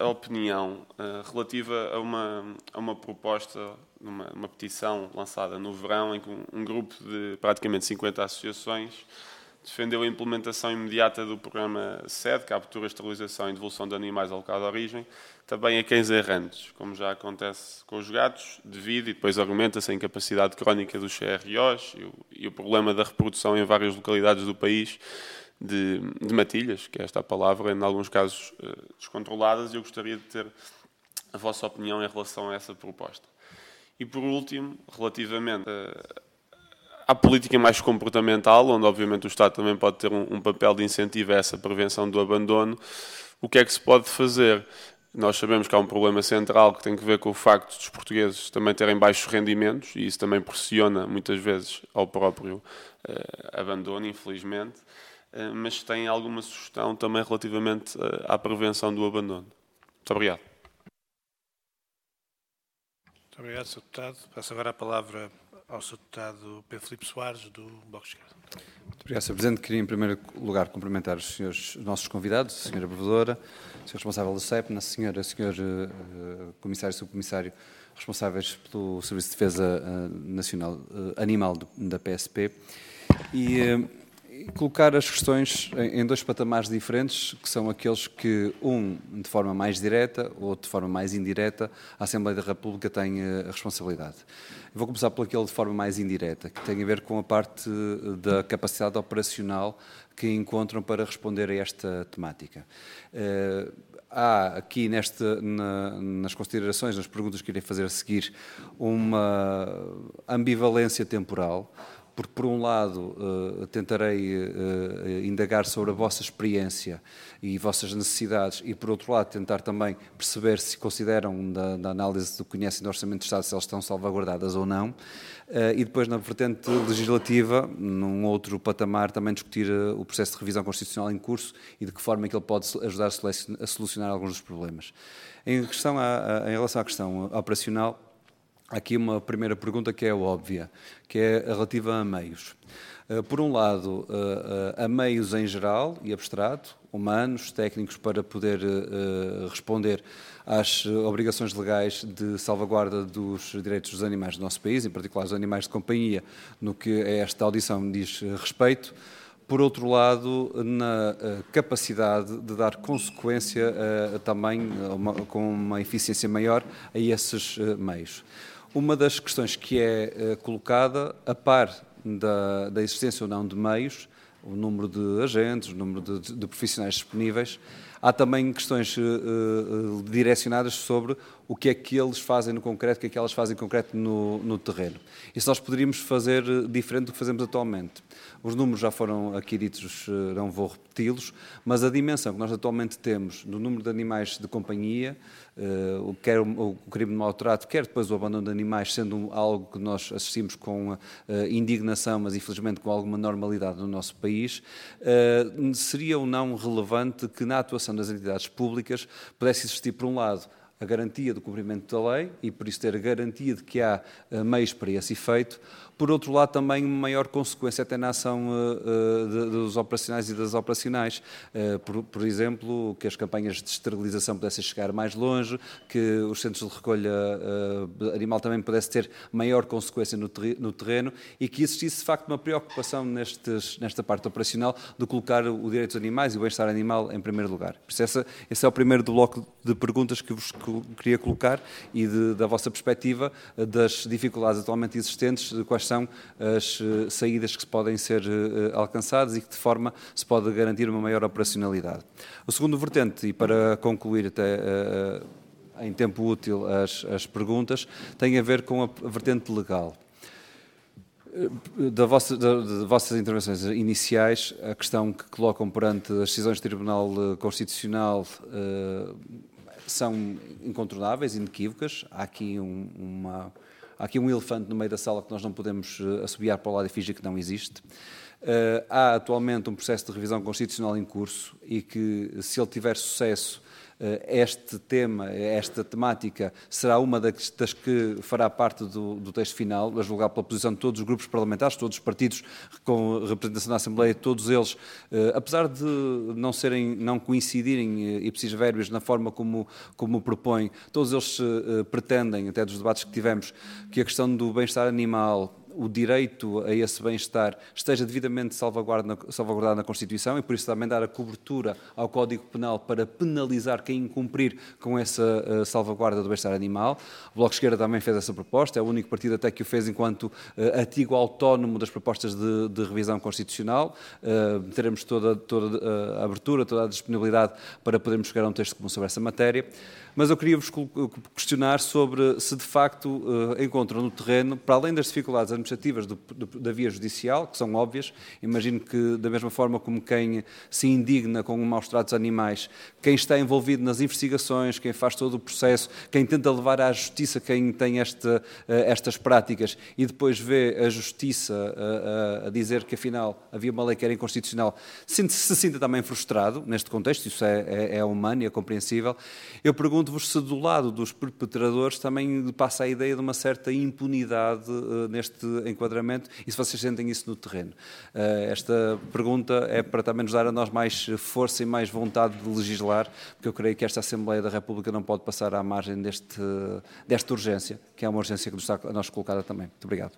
a opinião uh, relativa a uma, a uma proposta, uma, uma petição lançada no verão, em que um, um grupo de praticamente cinquenta associações defendeu a implementação imediata do programa S E D, Captura, Esterilização e Devolução de Animais ao local de origem, também a cães errantes, como já acontece com os gatos, devido, e depois argumenta-se a incapacidade crónica dos C R Os e o, e o problema da reprodução em várias localidades do país de, de matilhas, que é esta a palavra, em alguns casos uh, descontroladas, e eu gostaria de ter a vossa opinião em relação a essa proposta. E por último, relativamente a à política mais comportamental, onde obviamente o Estado também pode ter um, um papel de incentivo a essa prevenção do abandono, o que é que se pode fazer? Nós sabemos que há um problema central que tem que ver com o facto dos portugueses também terem baixos rendimentos, e isso também pressiona muitas vezes ao próprio uh, abandono, infelizmente, uh, mas tem alguma sugestão também relativamente uh, à prevenção do abandono? Muito obrigado. Muito obrigado, senhor Deputado. Passo agora a palavra ao senhor Deputado Pedro Filipe Soares, do Bloco de Esquerda. Muito obrigado, senhor Presidente. Queria, em primeiro lugar, cumprimentar os, senhores, os nossos convidados, a senhora Provedora, o senhor responsável do S E P, a senhora, a senhora uh, Comissário e Subcomissário responsáveis pelo Serviço de Defesa uh, Nacional uh, Animal do, da P S P, e uh, colocar as questões em, em dois patamares diferentes, que são aqueles que, um, de forma mais direta, outro, de forma mais indireta, a Assembleia da República tem uh, a responsabilidade. Eu vou começar por aquele de forma mais indireta, que tem a ver com a parte da capacidade operacional que encontram para responder a esta temática. Uh, há aqui neste, na, nas considerações, nas perguntas que irei fazer a seguir, uma ambivalência temporal, porque, por um lado, uh, tentarei uh, indagar sobre a vossa experiência e vossas necessidades, e, por outro lado, tentar também perceber se consideram, da, da análise do que conhecem do Orçamento de Estado, se elas estão salvaguardadas ou não, uh, e depois, na vertente legislativa, num outro patamar, também discutir uh, o processo de revisão constitucional em curso e de que forma é que ele pode ajudar a solucionar alguns dos problemas. Em, questão a, a, em relação à questão operacional, há aqui uma primeira pergunta que é óbvia, que é relativa a meios. Por um lado, a meios em geral e abstrato, humanos, técnicos, para poder responder às obrigações legais de salvaguarda dos direitos dos animais do nosso país, em particular os animais de companhia, no que esta audição diz respeito. Por outro lado, na capacidade de dar consequência também, com uma eficiência maior, a esses meios. Uma das questões que é colocada, a par da, da existência ou não de meios, o número de agentes, o número de, de profissionais disponíveis, há também questões uh, direcionadas sobre o que é que eles fazem no concreto, o que é que elas fazem em concreto no, no terreno. E se nós poderíamos fazer diferente do que fazemos atualmente. Os números já foram aqui ditos, não vou repeti-los, mas a dimensão que nós atualmente temos do número de animais de companhia, uh, quer o, o crime de mau-trato, quer depois o abandono de animais, sendo algo que nós assistimos com uh, indignação, mas infelizmente com alguma normalidade no nosso país, uh, seria ou não relevante que na atuação das entidades públicas pudesse existir, por um lado, a garantia do cumprimento da lei e, por isso, ter a garantia de que há uh, meios para esse efeito. Por outro lado, também uma maior consequência até na ação uh, uh, de, dos operacionais e das operacionais. Uh, por, por exemplo, que as campanhas de esterilização pudessem chegar mais longe, que os centros de recolha uh, animal também pudessem ter maior consequência no, ter, no terreno e que existisse, de facto, uma preocupação nestes, nesta parte operacional de colocar o direito dos animais e o bem-estar animal em primeiro lugar. Por isso, essa, esse é o primeiro bloco de perguntas que vos queria colocar e de, da vossa perspectiva das dificuldades atualmente existentes, de quais são as saídas que podem ser alcançadas e que de forma se pode garantir uma maior operacionalidade. O segundo vertente, e para concluir até uh, em tempo útil as, as perguntas, tem a ver com a vertente legal. Da vossa, da, de vossas intervenções iniciais, a questão que colocam perante as decisões do Tribunal Constitucional uh, são incontornáveis, inequívocas. Há aqui um, uma... Há aqui um elefante no meio da sala que nós não podemos assobiar para o lado e fingir que não existe. Uh, há atualmente um processo de revisão constitucional em curso e que, se ele tiver sucesso, este tema, esta temática, será uma das, das que fará parte do, do texto final, a julgar pela posição de todos os grupos parlamentares, todos os partidos com representação na Assembleia, todos eles, eh, apesar de não serem, não coincidirem eh, ipsis verbis na forma como, como propõem, todos eles eh, pretendem, até dos debates que tivemos, que a questão do bem-estar animal, o direito a esse bem-estar esteja devidamente salvaguardado na Constituição e, por isso, também dar a cobertura ao Código Penal para penalizar quem incumprir com essa uh, salvaguarda do bem-estar animal. O Bloco de Esquerda também fez essa proposta, é o único partido até que o fez enquanto uh, artigo autónomo das propostas de, de revisão constitucional. Uh, teremos toda, toda uh, a abertura, toda a disponibilidade para podermos chegar a um texto comum sobre essa matéria. Mas eu queria vos questionar sobre se, de facto, uh, encontram no terreno, para além das dificuldades administrativas do, do, da via judicial, que são óbvias, imagino que, da mesma forma como quem se indigna com maus tratos animais, quem está envolvido nas investigações, quem faz todo o processo, quem tenta levar à justiça quem tem esta, uh, estas práticas e depois vê a justiça uh, uh, a dizer que, afinal, havia uma lei que era inconstitucional, se, se sinta também frustrado neste contexto, isso é, é, é humano e é compreensível. Eu pergunto Pergunto-vos se do lado dos perpetradores também passa a ideia de uma certa impunidade uh, neste enquadramento e se vocês sentem isso no terreno. Uh, esta pergunta é para também nos dar a nós mais força e mais vontade de legislar, porque eu creio que esta Assembleia da República não pode passar à margem deste, desta urgência, que é uma urgência que nos está a nós colocada também. Muito obrigado.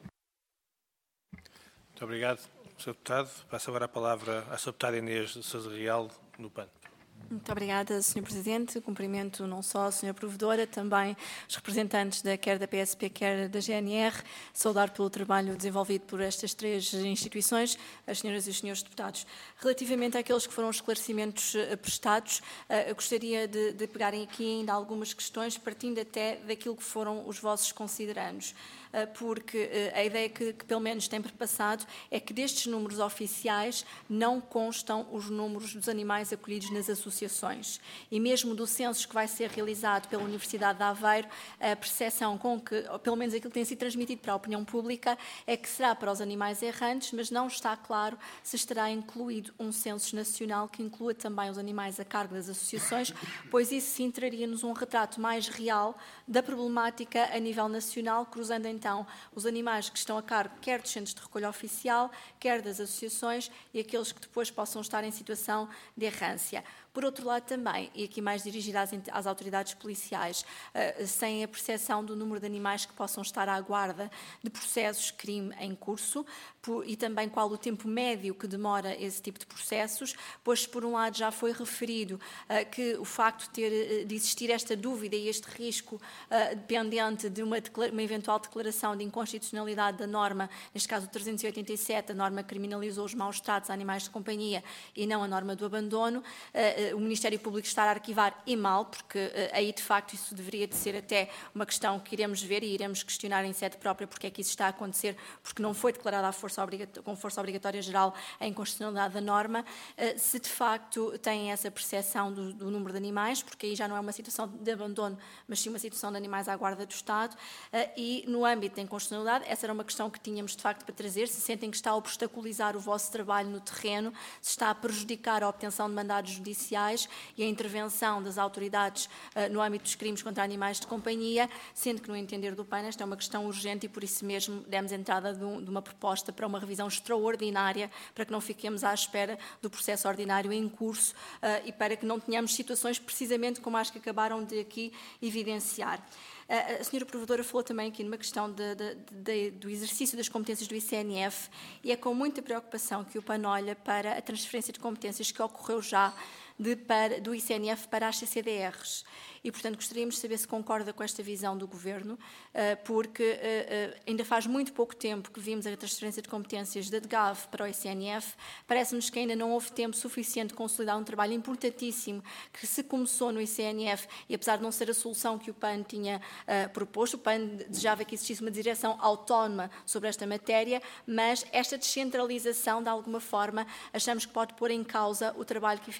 Muito obrigado, senhor Deputado. Passo agora a palavra à senhora Deputada Inês de Sousa Real, no P A N. Muito obrigada, senhor Presidente. Cumprimento não só a senhora Provedora, também os representantes da, quer da P S P, quer da G N R. Saudar pelo trabalho desenvolvido por estas três instituições, as senhoras e os senhores deputados. Relativamente àqueles que foram os esclarecimentos prestados, eu gostaria de, de pegarem aqui ainda algumas questões, partindo até daquilo que foram os vossos considerandos. Porque a ideia que, que pelo menos tem perpassado é que destes números oficiais não constam os números dos animais acolhidos nas associações. E mesmo do censo que vai ser realizado pela Universidade de Aveiro, a percepção com que, pelo menos aquilo que tem sido transmitido para a opinião pública, é que será para os animais errantes, mas não está claro se estará incluído um censo nacional que inclua também os animais a cargo das associações, pois isso sim traria-nos um retrato mais real da problemática a nível nacional, cruzando então Então, os animais que estão a cargo quer dos centros de recolha oficial, quer das associações e aqueles que depois possam estar em situação de errância. Por outro lado também, e aqui mais dirigida às, às autoridades policiais, uh, sem a percepção do número de animais que possam estar à guarda de processos de crime em curso por, e também qual o tempo médio que demora esse tipo de processos, pois por um lado já foi referido uh, que o facto de, ter, de existir esta dúvida e este risco uh, dependente de uma, uma eventual declaração de inconstitucionalidade da norma, neste caso o trezentos e oitenta e sete, a norma criminalizou os maus tratos a animais de companhia e não a norma do abandono, uh, o Ministério Público estar a arquivar e mal, porque uh, aí de facto isso deveria de ser até uma questão que iremos ver e iremos questionar em sede própria porque é que isso está a acontecer, porque não foi declarada a força com força obrigatória geral a inconstitucionalidade da norma, uh, se de facto têm essa percepção do, do número de animais, porque aí já não é uma situação de abandono, mas sim uma situação de animais à guarda do Estado, uh, e no âmbito da inconstitucionalidade, essa era uma questão que tínhamos de facto para trazer, se sentem que está a obstaculizar o vosso trabalho no terreno, se está a prejudicar a obtenção de mandados judiciais e a intervenção das autoridades uh, no âmbito dos crimes contra animais de companhia, sendo que no entender do P A N esta é uma questão urgente e por isso mesmo demos entrada de, um, de uma proposta para uma revisão extraordinária, para que não fiquemos à espera do processo ordinário em curso uh, e para que não tenhamos situações precisamente como as que acabaram de aqui evidenciar. A senhora Provedora falou também aqui numa questão de, de, de, do exercício das competências do I C N F e é com muita preocupação que o P A N olha para a transferência de competências que ocorreu já de, para, do I C N F para as C C D Rs. E, portanto, gostaríamos de saber se concorda com esta visão do Governo, porque ainda faz muito pouco tempo que vimos a transferência de competências da D G A V para o I C N F. Parece-nos que ainda não houve tempo suficiente de consolidar um trabalho importantíssimo que se começou no I C N F e, apesar de não ser a solução que o P A N tinha uh, proposto, o P A N desejava que existisse uma direção autónoma sobre esta matéria, mas esta descentralização, de alguma forma, achamos que pode pôr em causa o trabalho que efetivamente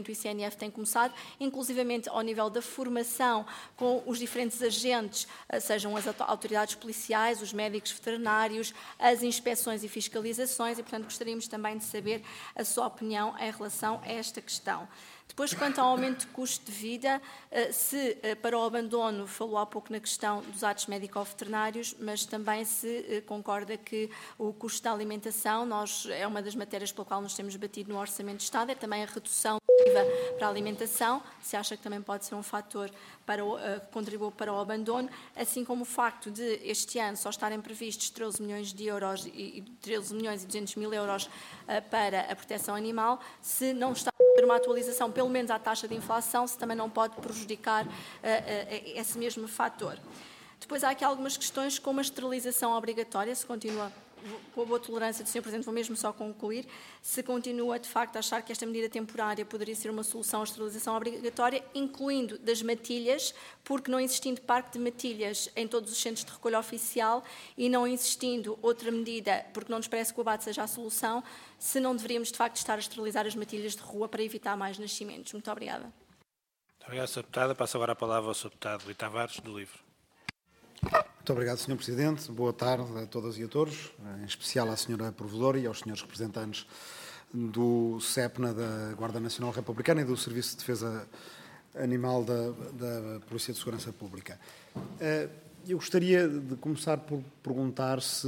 momento o I C N F tem começado, inclusivamente ao nível da formação com os diferentes agentes, sejam as autoridades policiais, os médicos veterinários, as inspeções e fiscalizações, e, portanto, gostaríamos também de saber a sua opinião em relação a esta questão. Depois, quanto ao aumento de custo de vida, se para o abandono, falou há pouco na questão dos atos médico-veterinários, mas também se concorda que o custo da alimentação, nós, é uma das matérias pela qual nos temos batido no Orçamento de Estado, é também a redução do I V A para a alimentação, se acha que também pode ser um fator para o, que contribui para o abandono, assim como o facto de este ano só estarem previstos treze milhões de euros e treze milhões e duzentos mil euros para a proteção animal, se não está a ter uma atualização, pelo menos à taxa de inflação, se também não pode prejudicar uh, uh, esse mesmo fator. Depois há aqui algumas questões como a esterilização obrigatória, se continua, com a boa tolerância do senhor Presidente, vou mesmo só concluir, se continua de facto a achar que esta medida temporária poderia ser uma solução à esterilização obrigatória, incluindo das matilhas, porque não existindo parque de matilhas em todos os centros de recolha oficial e não existindo outra medida, porque não nos parece que o abate seja a solução, se não deveríamos de facto estar a esterilizar as matilhas de rua para evitar mais nascimentos. Muito obrigada. Muito obrigado, senhora Deputada. Passo agora a palavra ao senhor Deputado Rui Tavares, do LIVRE. Muito obrigado, senhor Presidente. Boa tarde a todas e a todos, em especial à senhora Provedora e aos senhores representantes do SEPNA, da Guarda Nacional Republicana e do Serviço de Defesa Animal da, da Polícia de Segurança Pública. Eu gostaria de começar por perguntar se,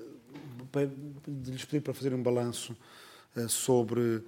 de lhes pedir para fazer um balanço sobre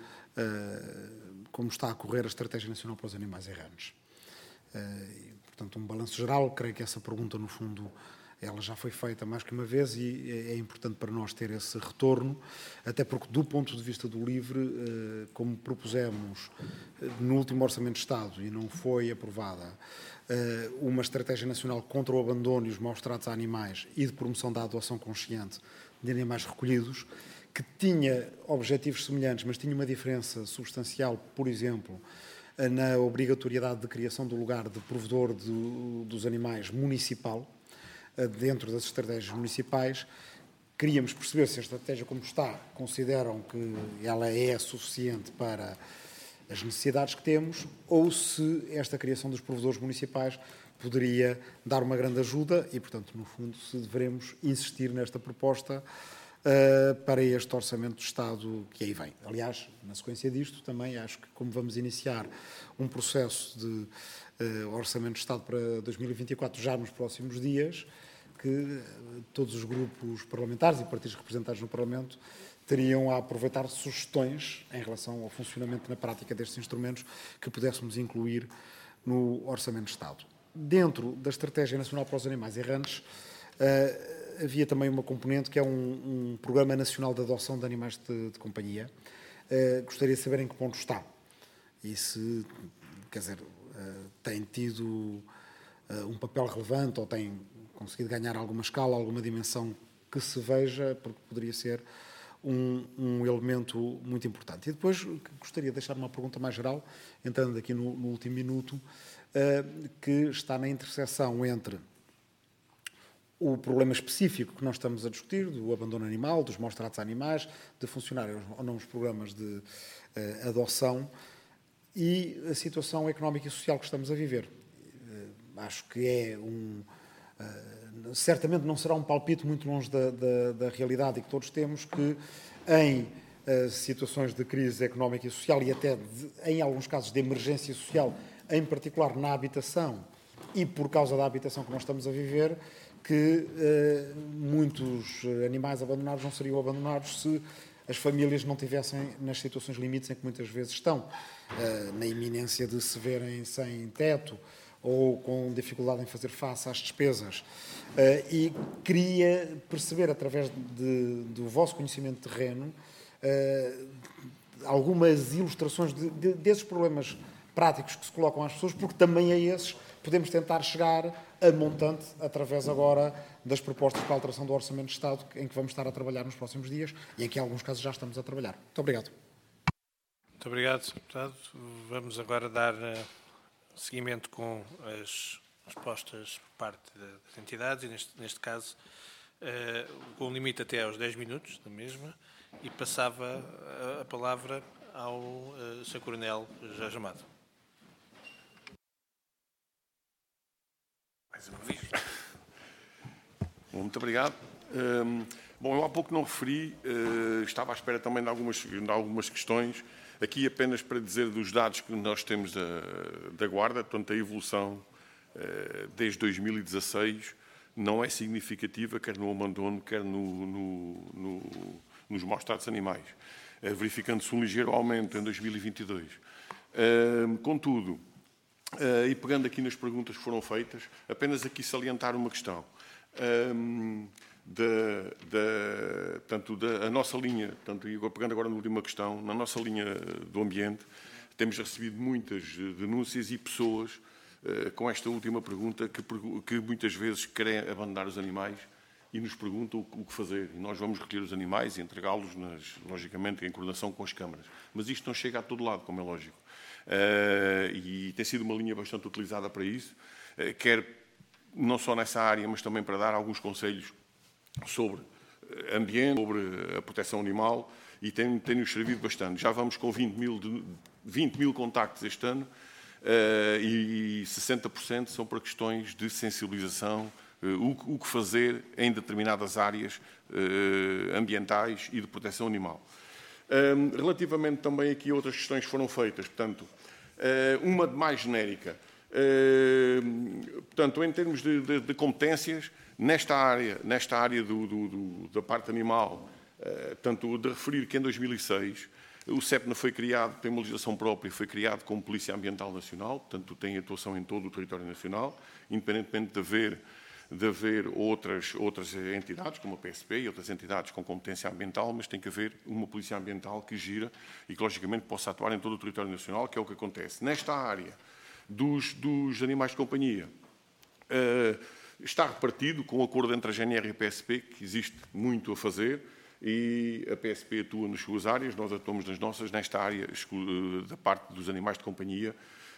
como está a correr a Estratégia Nacional para os Animais Errantes. Portanto, um balanço geral, creio que essa pergunta, no fundo, ela já foi feita mais que uma vez e é importante para nós ter esse retorno, até porque, do ponto de vista do LIVRE, como propusemos no último Orçamento de Estado e não foi aprovada, uma estratégia nacional contra o abandono e os maus tratos a animais e de promoção da adoção consciente de animais recolhidos, que tinha objetivos semelhantes, mas tinha uma diferença substancial, por exemplo, na obrigatoriedade de criação do lugar de provedor de, dos animais municipal, dentro das estratégias municipais. Queríamos perceber se a estratégia como está, consideram que ela é suficiente para as necessidades que temos, ou se esta criação dos provedores municipais poderia dar uma grande ajuda e, portanto, no fundo, se devemos insistir nesta proposta Uh, para este Orçamento de Estado que aí vem. Aliás, na sequência disto, também acho que, como vamos iniciar um processo de uh, Orçamento de Estado para dois mil e vinte e quatro já nos próximos dias, que uh, todos os grupos parlamentares e partidos representados no Parlamento teriam a aproveitar sugestões em relação ao funcionamento na prática destes instrumentos que pudéssemos incluir no Orçamento de Estado. Dentro da Estratégia Nacional para os Animais Errantes, uh, havia também uma componente que é um, um Programa Nacional de Adoção de Animais de, de Companhia. Uh, gostaria de saber em que ponto está. E se, quer dizer, uh, tem tido uh, um papel relevante ou tem conseguido ganhar alguma escala, alguma dimensão que se veja, porque poderia ser um, um elemento muito importante. E depois gostaria de deixar uma pergunta mais geral, entrando aqui no, no último minuto, uh, que está na interseção entre o problema específico que nós estamos a discutir, do abandono animal, dos maus tratos a animais, de funcionarem ou não os programas de uh, adoção e a situação económica e social que estamos a viver. Uh, acho que é um... Uh, certamente não será um palpite muito longe da, da, da realidade e que todos temos, que em uh, situações de crise económica e social e até de, em alguns casos de emergência social, em particular na habitação e por causa da habitação que nós estamos a viver, que uh, muitos animais abandonados não seriam abandonados se as famílias não tivessem nas situações limites em que muitas vezes estão, uh, na iminência de se verem sem teto ou com dificuldade em fazer face às despesas. Uh, e queria perceber, através de, do vosso conhecimento de terreno, uh, algumas ilustrações de, de, desses problemas práticos que se colocam às pessoas, porque também a esses podemos tentar chegar a montante através agora das propostas para a alteração do Orçamento de Estado, em que vamos estar a trabalhar nos próximos dias e em que, em alguns casos, já estamos a trabalhar. Muito obrigado. Muito obrigado, senhor Deputado. Vamos agora dar uh, seguimento com as respostas por parte das entidades e, neste, neste caso, uh, com um limite até aos dez minutos da mesma, e passava a, a palavra ao uh, senhor Coronel Jorge Amado. Mais uma vez. Bom, muito obrigado. Um, bom, eu há pouco não referi, uh, estava à espera também de algumas, de algumas questões, aqui apenas para dizer dos dados que nós temos da, da Guarda, portanto a evolução uh, desde dois mil e dezasseis não é significativa, quer no abandono, quer no, no, no, nos maus-tratos animais, uh, verificando-se um ligeiro aumento em dois mil e vinte e dois. Uh, contudo, uh, e pegando aqui nas perguntas que foram feitas, apenas aqui salientar uma questão. Um, da, da, portanto, da, a nossa linha, portanto, e pegando agora na última questão, na nossa linha do ambiente, temos recebido muitas denúncias e pessoas uh, com esta última pergunta que, que muitas vezes querem abandonar os animais e nos perguntam o, o que fazer. E nós vamos recolher os animais e entregá-los, nas, logicamente, em coordenação com as câmaras. Mas isto não chega a todo lado, como é lógico. Uh, e tem sido uma linha bastante utilizada para isso, uh, quer não só nessa área, mas também para dar alguns conselhos sobre ambiente, sobre a proteção animal, e tem, tem-nos servido bastante. Já vamos com vinte mil, vinte mil contactos este ano, uh, e sessenta por cento são para questões de sensibilização, uh, o, o que fazer em determinadas áreas uh, ambientais e de proteção animal. Uh, relativamente também aqui a outras questões que foram feitas, portanto, uh, uma mais genérica. Uh, portanto, em termos de, de, de competências, nesta área, nesta área do, do, do, da parte animal, uh, tanto de referir que em dois mil e seis o SEPNA foi criado, tem uma legislação própria, foi criado como Polícia Ambiental Nacional, portanto tem atuação em todo o território nacional, independentemente de haver, de haver outras, outras entidades, como a P S P e outras entidades com competência ambiental, mas tem que haver uma Polícia Ambiental que gira e que, logicamente, possa atuar em todo o território nacional, que é o que acontece. Nesta área Dos, dos animais de companhia, uh, está repartido com o acordo entre a G N R e a P S P, que existe muito a fazer, e a P S P atua nas suas áreas, nós atuamos nas nossas, nesta área uh, da parte dos animais de companhia,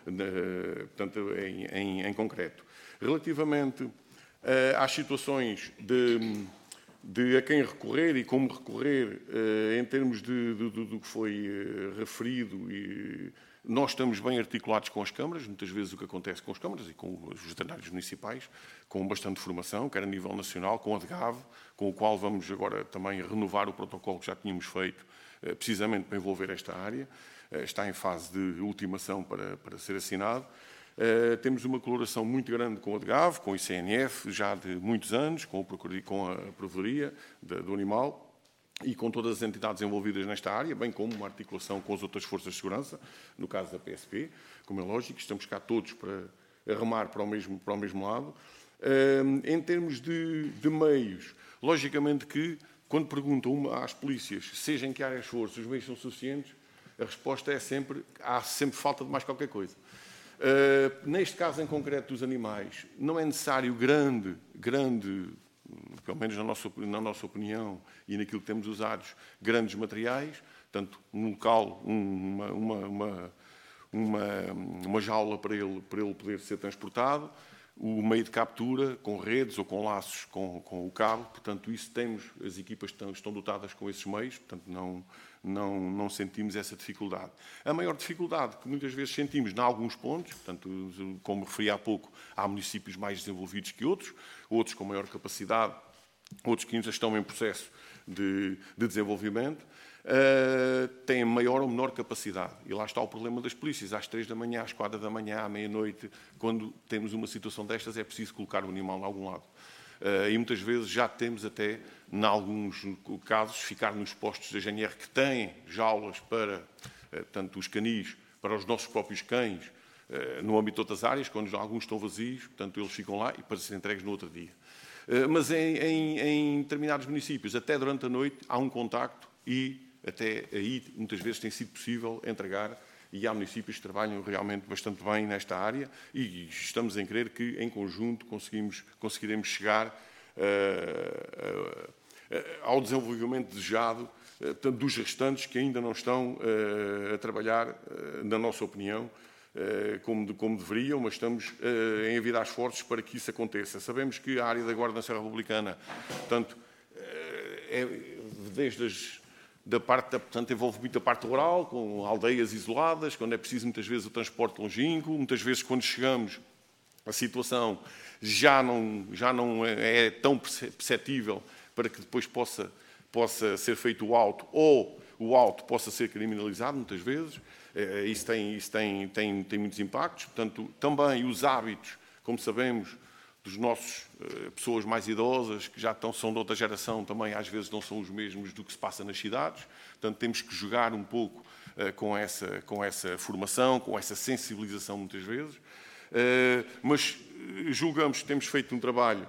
uh, portanto, em, em, em concreto. Relativamente uh, às situações de, de a quem recorrer e como recorrer, uh, em termos de, de, de, do que foi uh, referido, e nós estamos bem articulados com as câmaras, muitas vezes o que acontece com as câmaras e com os veterinários municipais, com bastante formação, quer a nível nacional, com a DGAV, com o qual vamos agora também renovar o protocolo que já tínhamos feito, precisamente para envolver esta área. Está em fase de ultimação para, para ser assinado. Temos uma colaboração muito grande com a DGAV, com o I C N F, já de muitos anos, com, o, com a Provedoria do Animal, e com todas as entidades envolvidas nesta área, bem como uma articulação com as outras forças de segurança, no caso da P S P, como é lógico, estamos cá todos para remar para o mesmo, para o mesmo lado. Em termos de, de meios, logicamente que, quando perguntam uma, às polícias, seja em que áreas for, se os meios são suficientes, a resposta é sempre, há sempre falta de mais qualquer coisa. Uh, neste caso em concreto dos animais, não é necessário grande, grande, pelo menos na nossa, na nossa opinião e naquilo que temos usados, grandes materiais, tanto um local, uma, uma, uma, uma, uma jaula para ele, para ele poder ser transportado, o meio de captura com redes ou com laços com, com o cabo, portanto isso temos, as equipas estão, estão dotadas com esses meios, portanto não, não, não sentimos essa dificuldade. A maior dificuldade que muitas vezes sentimos em alguns pontos, portanto, como referi há pouco, há municípios mais desenvolvidos que outros, outros com maior capacidade, outros que ainda estão em processo de, de desenvolvimento, Uh, têm maior ou menor capacidade. E lá está o problema das polícias. Às três da manhã, às quatro da manhã, à meia-noite, quando temos uma situação destas, é preciso colocar o animal em algum lado. Uh, e muitas vezes já temos até, em alguns casos, ficar nos postos da G N R que têm jaulas para, uh, tanto os canis, para os nossos próprios cães, uh, no âmbito de outras áreas, quando alguns estão vazios, portanto eles ficam lá e para serem entregues no outro dia. Uh, mas em, em, em determinados municípios, até durante a noite, há um contacto e até aí, muitas vezes, tem sido possível entregar, e há municípios que trabalham realmente bastante bem nesta área, e estamos em crer que, em conjunto, conseguimos, conseguiremos chegar uh, uh, uh, ao desenvolvimento desejado uh, portanto, dos restantes que ainda não estão uh, a trabalhar, uh, na nossa opinião, uh, como, de, como deveriam, mas estamos uh, em avirar esforços para que isso aconteça. Sabemos que a área da Guarda Nacional Republicana, portanto, uh, é, desde as da parte, da, portanto, envolve muito a parte rural, com aldeias isoladas, quando é preciso muitas vezes o transporte longínquo, muitas vezes quando chegamos a situação já não, já não é tão perceptível para que depois possa, possa ser feito o auto, ou o auto possa ser criminalizado, muitas vezes. Isso tem, isso tem, tem, tem muitos impactos. Portanto, também os hábitos, como sabemos, dos nossos pessoas mais idosas, que já estão, são de outra geração, também às vezes não são os mesmos do que se passa nas cidades. Portanto, temos que jogar um pouco com essa, com essa formação, com essa sensibilização, muitas vezes. Mas julgamos que temos feito um trabalho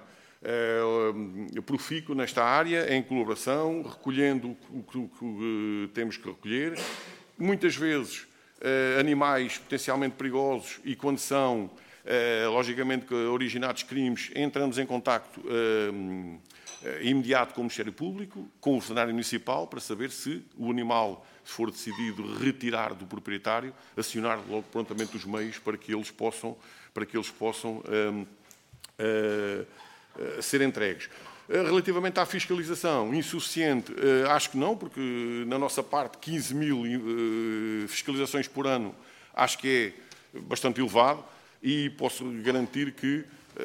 profícuo nesta área, em colaboração, recolhendo o que temos que recolher. Muitas vezes, animais potencialmente perigosos e quando são, logicamente, originados crimes, entramos em contacto imediato com o Ministério Público, com o veterinário municipal, para saber se o animal, se for decidido retirar do proprietário, acionar logo prontamente os meios para que eles possam, para que eles possam um, uh, uh, ser entregues. Uh, relativamente à fiscalização, insuficiente, uh, acho que não, porque na nossa parte quinze mil uh, fiscalizações por ano acho que é bastante elevado e posso garantir que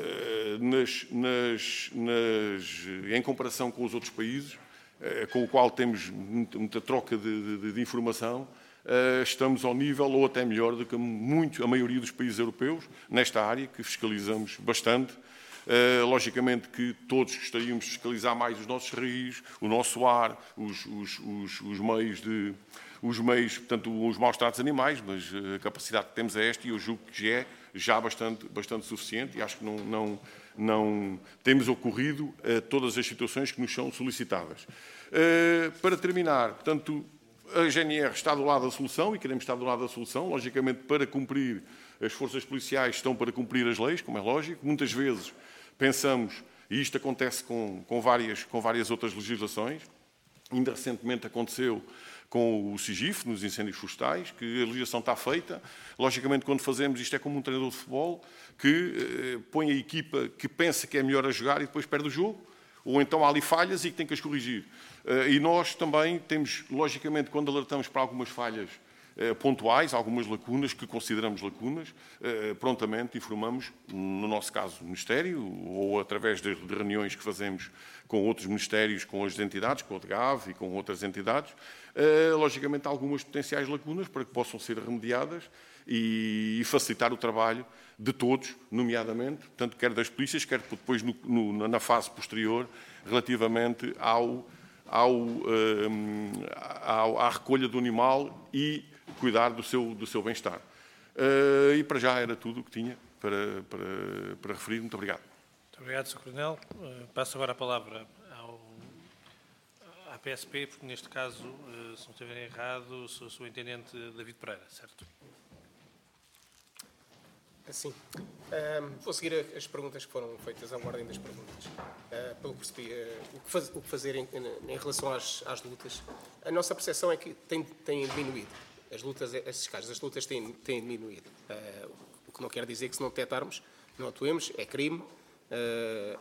Nas, nas, nas, em comparação com os outros países, com o qual temos muita, muita troca de, de, de informação, estamos ao nível ou até melhor do que muito, a maioria dos países europeus nesta área, que fiscalizamos bastante. Logicamente que todos gostaríamos de fiscalizar mais os nossos rios, o nosso ar, os, os, os, os meios de... os meios, portanto, os maus tratos animais, mas a capacidade que temos é esta e eu julgo que é já bastante, bastante suficiente e acho que não, não, não temos ocorrido uh, todas as situações que nos são solicitadas. Uh, para terminar, portanto, a G N R está do lado da solução e queremos estar do lado da solução, logicamente para cumprir, as forças policiais estão para cumprir as leis, como é lógico, muitas vezes pensamos, e isto acontece com, com, várias, com várias outras legislações, ainda recentemente aconteceu com o SIGIF, nos incêndios florestais, que a legislação está feita. Logicamente, quando fazemos isto é como um treinador de futebol que eh, põe a equipa que pensa que é melhor a jogar e depois perde o jogo, ou então há ali falhas e que tem que as corrigir. Eh, e nós também temos, logicamente, quando alertamos para algumas falhas eh, pontuais, algumas lacunas que consideramos lacunas, eh, prontamente informamos, no nosso caso, o Ministério, ou através de, de reuniões que fazemos com outros ministérios, com as entidades, com a D G A V e com outras entidades, Uh, logicamente, algumas potenciais lacunas para que possam ser remediadas e, e facilitar o trabalho de todos, nomeadamente, tanto quer das polícias, quer depois no, no, na fase posterior, relativamente ao, ao, um, ao, à recolha do animal e cuidar do seu, do seu bem-estar. Uh, e para já era tudo o que tinha para, para, para referir. Muito obrigado. Muito obrigado, senhor Coronel. Uh, passo agora a palavra à P S P, porque neste caso, se não estiver errado, sou o Intendente David Pereira, certo? Sim. Uh, vou seguir as perguntas que foram feitas, à ordem das perguntas. Uh, pelo que percebi, uh, o, que faz, o que fazer em, em relação às, às lutas, a nossa percepção é que tem, tem diminuído. As lutas, esses casos, as lutas têm, têm diminuído. Uh, o que não quer dizer que se não detectarmos, não atuemos, é crime. Uh,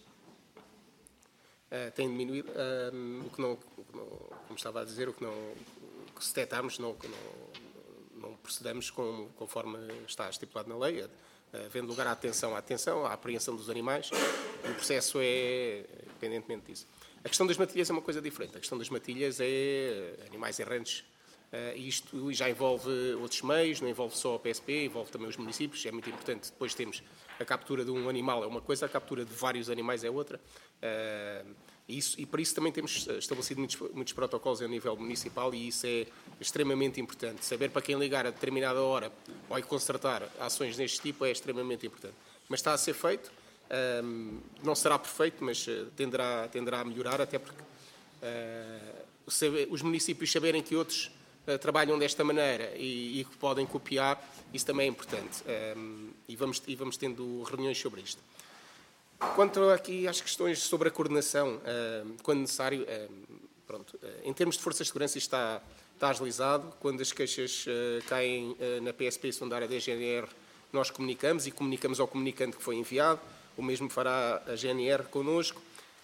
Uh, tem diminuído, uh, o, que não, o que não, como estava a dizer, o que, não, o que se detectarmos, não, não, não procedemos com, conforme está estipulado na lei, uh, havendo lugar à atenção, à atenção, à apreensão dos animais, o processo é independentemente disso. A questão das matilhas é uma coisa diferente, a questão das matilhas é animais errantes, uh, e isto já envolve outros meios, não envolve só a P S P, envolve também os municípios, é muito importante. Depois temos a captura de um animal é uma coisa, a captura de vários animais é outra. Uh, e, isso, e para isso também temos estabelecido muitos, muitos protocolos a nível municipal e isso é extremamente importante. Saber para quem ligar a determinada hora ou consertar ações deste tipo é extremamente importante. Mas está a ser feito, um, não será perfeito, mas tenderá, tenderá a melhorar, até porque uh, saber, os municípios saberem que outros uh, trabalham desta maneira e, e que podem copiar, isso também é importante. Um, e, vamos, e vamos tendo reuniões sobre isto. Quanto aqui às questões sobre a coordenação, quando necessário, pronto, em termos de forças de segurança isto está, está agilizado. Quando as queixas caem na P S P secundária da G N R, nós comunicamos e comunicamos ao comunicante que foi enviado. O mesmo fará a G N R connosco.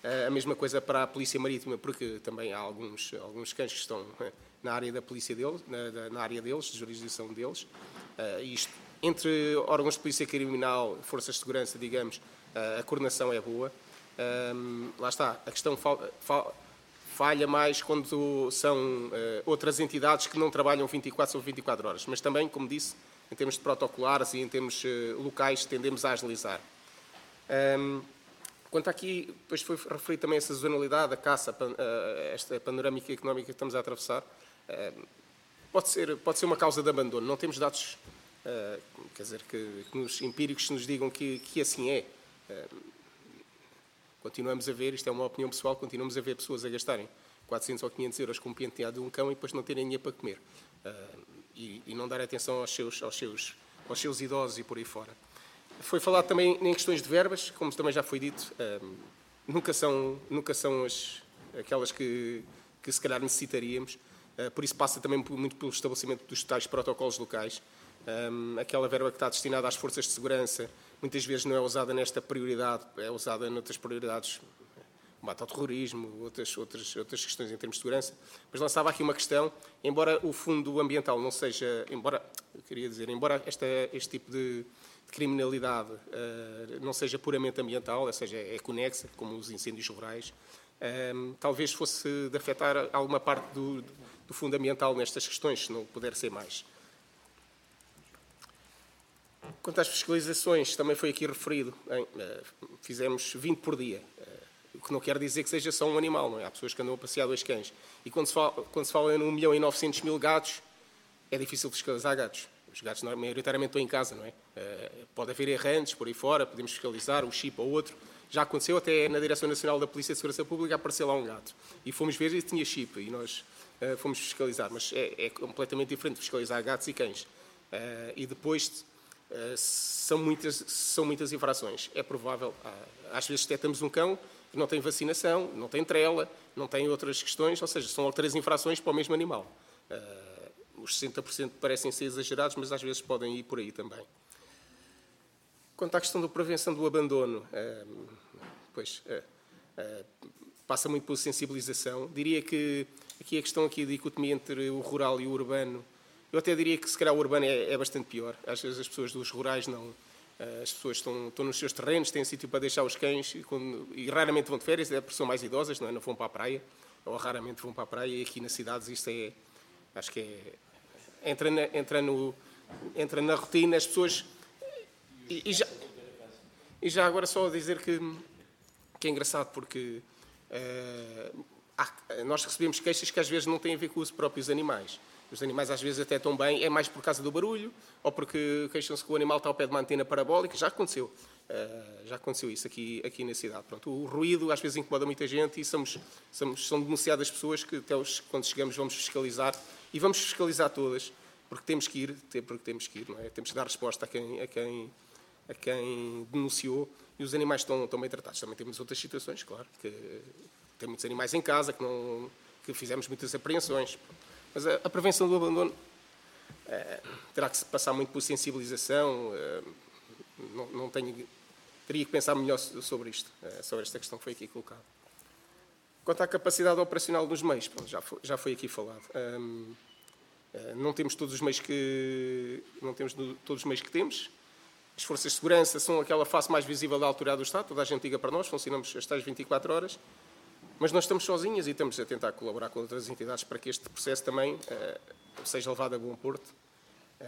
A mesma coisa para a Polícia Marítima, porque também há alguns, alguns cães que estão na área da polícia deles, na, na área deles, de jurisdição deles. Uh, isto, entre órgãos de polícia criminal, forças de segurança, digamos, uh, a coordenação é boa. Um, lá está, a questão fal, fal, falha mais quando são uh, outras entidades que não trabalham vinte e quatro sobre vinte e quatro horas. Mas também, como disse, em termos de protocolares e em termos uh, locais, tendemos a agilizar. Um, Quanto aqui, depois foi referido também essa sazonalidade, a caça, esta panorâmica económica que estamos a atravessar, pode ser, pode ser uma causa de abandono. Não temos dados, quer dizer, que, que nos empíricos nos digam que, que assim é. Continuamos a ver, isto é uma opinião pessoal, continuamos a ver pessoas a gastarem quatrocentos ou quinhentos euros com um penteado de um cão e depois não terem dinheiro para comer. E, e não dar atenção aos seus, aos, seus, aos seus idosos e por aí fora. Foi falado também em questões de verbas, como também já foi dito, um, nunca são, nunca são as, aquelas que, que se calhar necessitaríamos, uh, por isso passa também muito pelo estabelecimento dos tais protocolos locais. Um, aquela verba que está destinada às forças de segurança, muitas vezes não é usada nesta prioridade, é usada noutras prioridades, combate ao terrorismo, outras, outras, outras questões em termos de segurança. Mas lançava aqui uma questão, embora o fundo ambiental não seja, embora, eu queria dizer, embora esta, este tipo de criminalidade uh, não seja puramente ambiental, ou seja, é conexa, como os incêndios rurais, um, talvez fosse de afetar alguma parte do, do fundo ambiental nestas questões, se não puder ser mais. Quanto às fiscalizações, também foi aqui referido, bem, uh, fizemos vinte por dia, uh, o que não quer dizer que seja só um animal, não é? Há pessoas que andam a passear dois cães. E quando se fala, quando se fala em um milhão e novecentos mil gatos, é difícil fiscalizar gatos. Os gatos maioritariamente estão em casa, não é? Uh, pode haver errantes por aí fora, podemos fiscalizar, um chip ou outro. Já aconteceu até na Direção Nacional da Polícia de Segurança Pública aparecer lá um gato. E fomos ver e tinha chip e nós uh, fomos fiscalizar. Mas é, é completamente diferente fiscalizar gatos e cães. Uh, e depois uh, são, muitas, são muitas infrações. É provável, uh, às vezes detectamos um cão que não tem vacinação, não tem trela, não tem outras questões, ou seja, são três infrações para o mesmo animal. Uh, Os sessenta por cento parecem ser exagerados, mas às vezes podem ir por aí também. Quanto à questão da prevenção do abandono, pois, passa muito pela sensibilização. Diria que aqui a questão aqui, a dicotomia entre o rural e o urbano, eu até diria que se calhar o urbano é, é bastante pior. Às vezes as pessoas dos rurais não... As pessoas estão, estão nos seus terrenos, têm sítio para deixar os cães e, quando, e raramente vão de férias, é porque são mais idosas, não, é? Não vão para a praia, ou raramente vão para a praia, e aqui nas cidades isto é... Acho que é... Entra na, entra, no, entra na rotina, as pessoas... E, e, já, e já agora só dizer que, que é engraçado, porque uh, há, nós recebemos queixas que às vezes não têm a ver com os próprios animais. Os animais às vezes até estão bem, é mais por causa do barulho, ou porque queixam-se que o animal está ao pé de uma antena parabólica. Já aconteceu. Uh, já aconteceu isso aqui, aqui na cidade. Pronto, o ruído às vezes incomoda muita gente e somos, somos, são denunciadas pessoas que até os, quando chegamos vamos fiscalizar. E vamos fiscalizar todas, porque temos que ir, porque temos que ir, não é? Temos que dar resposta a quem, a quem, a quem denunciou, e os animais estão, estão bem tratados. Também temos outras situações, claro, que tem muitos animais em casa, que, não, que fizemos muitas apreensões. Mas a, a prevenção do abandono é, terá que se passar muito por sensibilização, é, não, não tenho, teria que pensar melhor sobre isto, é, sobre esta questão que foi aqui colocada. Quanto à capacidade operacional dos meios, pronto, já, foi, já foi aqui falado. Um, não temos todos os meios que não temos todos os meios que temos. As forças de segurança são aquela face mais visível da autoridade do Estado. Toda a gente liga para nós, funcionamos as tais vinte e quatro horas, mas nós estamos sozinhas e estamos a tentar colaborar com outras entidades para que este processo também uh, seja levado a bom porto. Um,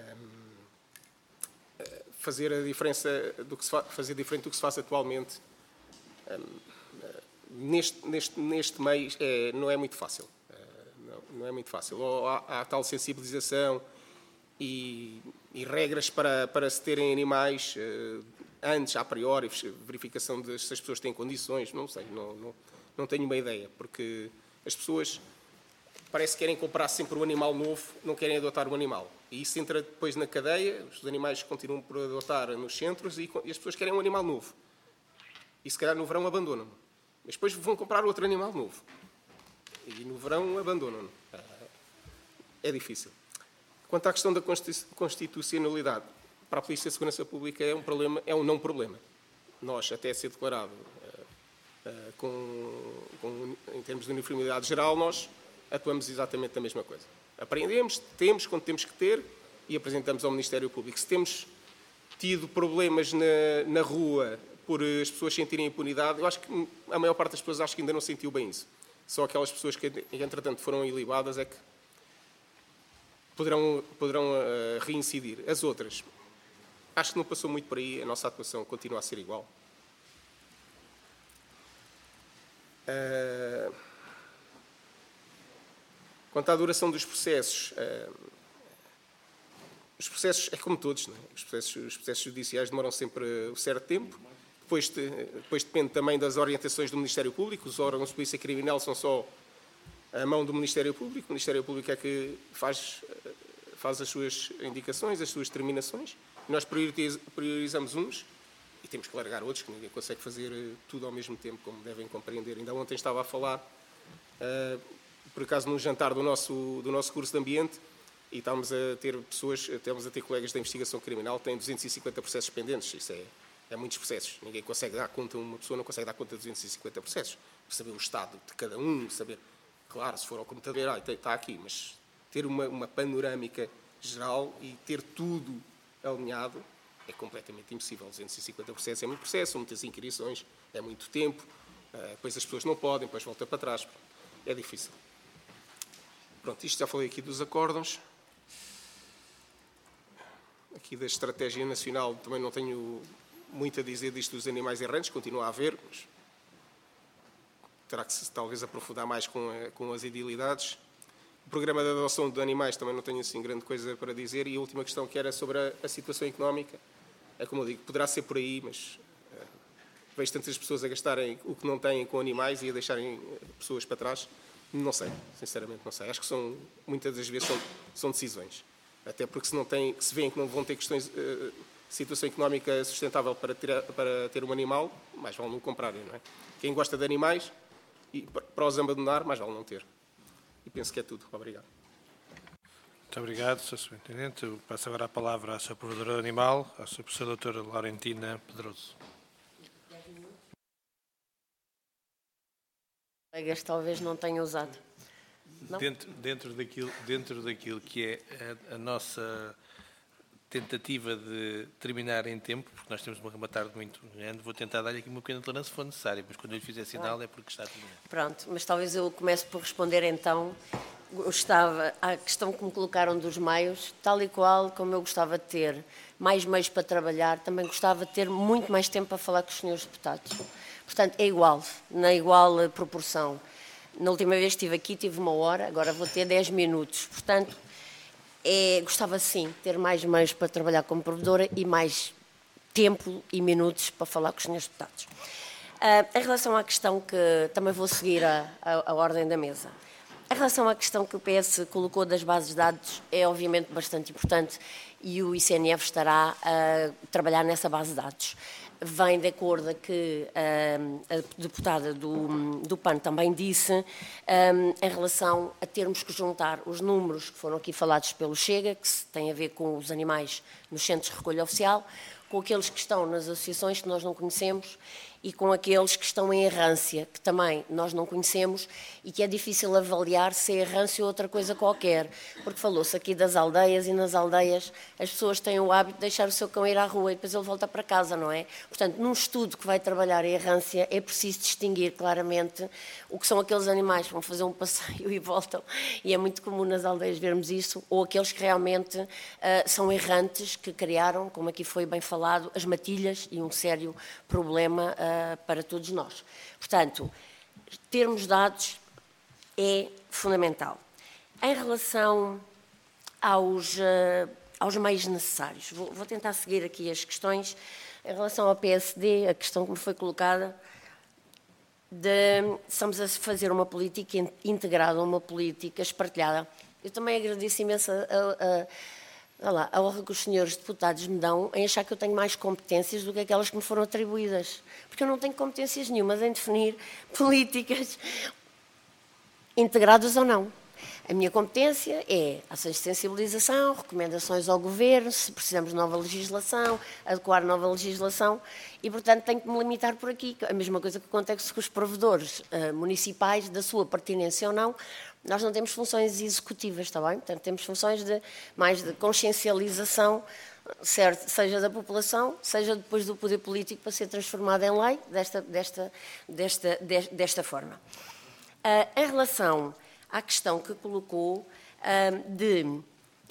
uh, fazer a diferença do que se fa fazer diferente do que se faz atualmente. Um, uh, Neste, neste, neste meio é, não é muito fácil. Não, não é muito fácil. Ou há, há tal sensibilização e, e regras para, para se terem animais uh, antes, a priori, verificação de se as pessoas têm condições, não sei, não, não, não tenho uma ideia, porque as pessoas parece que querem comprar sempre um animal novo, não querem adotar um animal. E isso entra depois na cadeia, os animais continuam por adotar nos centros e, e as pessoas querem um animal novo. E se calhar no verão abandonam. Mas depois vão comprar outro animal novo. E no verão abandonam-no. É difícil. Quanto à questão da constitucionalidade, para a Polícia de Segurança Pública é um, problema, é um não problema. Nós, até ser declarado com, com, em termos de uniformidade geral, nós atuamos exatamente da mesma coisa. Apreendemos, temos quando temos que ter e apresentamos ao Ministério Público. Se temos tido problemas na, na rua por as pessoas sentirem impunidade, eu acho que a maior parte das pessoas acho que ainda não sentiu bem isso. Só aquelas pessoas que, entretanto, foram ilibadas é que poderão, poderão uh, reincidir. As outras, acho que não passou muito por aí, a nossa atuação continua a ser igual. Uh, quanto à duração dos processos, uh, os processos, é como todos, não é? Os processos, os processos judiciais demoram sempre um certo tempo, depois, de, depois depende também das orientações do Ministério Público, os órgãos de polícia criminal são só a mão do Ministério Público, o Ministério Público é que faz, faz as suas indicações, as suas determinações, nós priorizamos uns e temos que largar outros, que ninguém consegue fazer tudo ao mesmo tempo, como devem compreender. Ainda ontem estava a falar, uh, por acaso, num jantar do nosso, do nosso curso de Ambiente, e estamos a ter pessoas, estamos a ter colegas da investigação criminal que têm duzentos e cinquenta processos pendentes. Isso é, é muitos processos. Ninguém consegue dar conta, uma pessoa não consegue dar conta de duzentos e cinquenta processos. Saber o estado de cada um, saber, claro, se for ao computador, ah, está aqui, mas ter uma, uma panorâmica geral e ter tudo alinhado é completamente impossível. duzentos e cinquenta processos é muito processo, são muitas inquirições, é muito tempo, depois as pessoas não podem, depois volta para trás. É difícil. Pronto, isto já falei aqui dos acórdãos. Aqui da Estratégia Nacional também não tenho muito a dizer disto dos animais errantes, continua a haver, mas terá que se talvez aprofundar mais com, a, com as idilidades. O programa de adoção de animais também não tenho assim grande coisa para dizer. E a última questão, que era sobre a, a situação económica, é como eu digo, poderá ser por aí, mas uh, vejo tantas pessoas a gastarem o que não têm com animais e a deixarem pessoas para trás. Não sei, sinceramente não sei. Acho que são, muitas das vezes são, são decisões. Até porque se, não têm, se veem que não vão ter questões, uh, situação económica sustentável para ter, para ter um animal, mais vale não comprarem, não é? Quem gosta de animais, e para os abandonar, mais vale não ter. E penso que é tudo. Obrigado. Muito obrigado, senhor Superintendente. Eu passo agora a palavra à sua Provedora Animal, à sua Professora Doutora Laurentina Pedroso. Colegas talvez não tenham usado. Não? Dentro, dentro, daquilo, dentro daquilo que é a, a nossa tentativa de terminar em tempo, porque nós temos uma tarde muito grande, vou tentar dar-lhe aqui uma pequena tolerância se for necessário, mas quando eu lhe fizer sinal é porque está a terminar. Pronto, mas talvez eu comece por responder então. Gostava, à questão que me colocaram dos meios, tal e qual como eu gostava de ter mais meios para trabalhar, também gostava de ter muito mais tempo para falar com os senhores deputados. Portanto, é igual, na igual proporção. Na última vez que estive aqui, tive uma hora, agora vou ter dez minutos. Portanto, é, gostava sim de ter mais meios para trabalhar como provedora e mais tempo e minutos para falar com os senhores deputados. Uh, em relação à questão que também vou seguir a, a, a ordem da mesa. Em relação à questão que o P S colocou das bases de dados, é obviamente bastante importante e o I C N F estará a trabalhar nessa base de dados. Vem de acordo a que a, a deputada do, do P A N também disse, um, em relação a termos que juntar os números que foram aqui falados pelo Chega, que têm a ver com os animais nos centros de recolha oficial, com aqueles que estão nas associações que nós não conhecemos e com aqueles que estão em errância, que também nós não conhecemos e que é difícil avaliar se é errância ou outra coisa qualquer, porque falou-se aqui das aldeias e nas aldeias as pessoas têm o hábito de deixar o seu cão ir à rua e depois ele volta para casa, não é? Portanto, num estudo que vai trabalhar a errância é preciso distinguir claramente o que são aqueles animais que vão fazer um passeio e voltam, e é muito comum nas aldeias vermos isso, ou aqueles que realmente uh, são errantes, que criaram, como aqui foi bem falado, as matilhas e um sério problema uh, para todos nós. Portanto, termos dados é fundamental. Em relação aos, uh, aos meios necessários, vou, vou tentar seguir aqui as questões. Em relação ao P S D, a questão que me foi colocada, de, estamos a fazer uma política integrada, uma política espartilhada. Eu também agradeço imenso a, a, a Olha lá, a honra que os senhores deputados me dão em achar que eu tenho mais competências do que aquelas que me foram atribuídas. Porque eu não tenho competências nenhumas em definir políticas integradas ou não. A minha competência é ações de sensibilização, recomendações ao Governo, se precisamos de nova legislação, adequar nova legislação e, portanto, tenho que me limitar por aqui. A mesma coisa que acontece com os provedores uh, municipais, da sua pertinência ou não, nós não temos funções executivas, está bem? Portanto, temos funções de, mais de consciencialização, certo, seja da população, seja depois do poder político para ser transformado em lei desta, desta, desta, desta forma. Uh, em relação à questão que colocou uh, de um,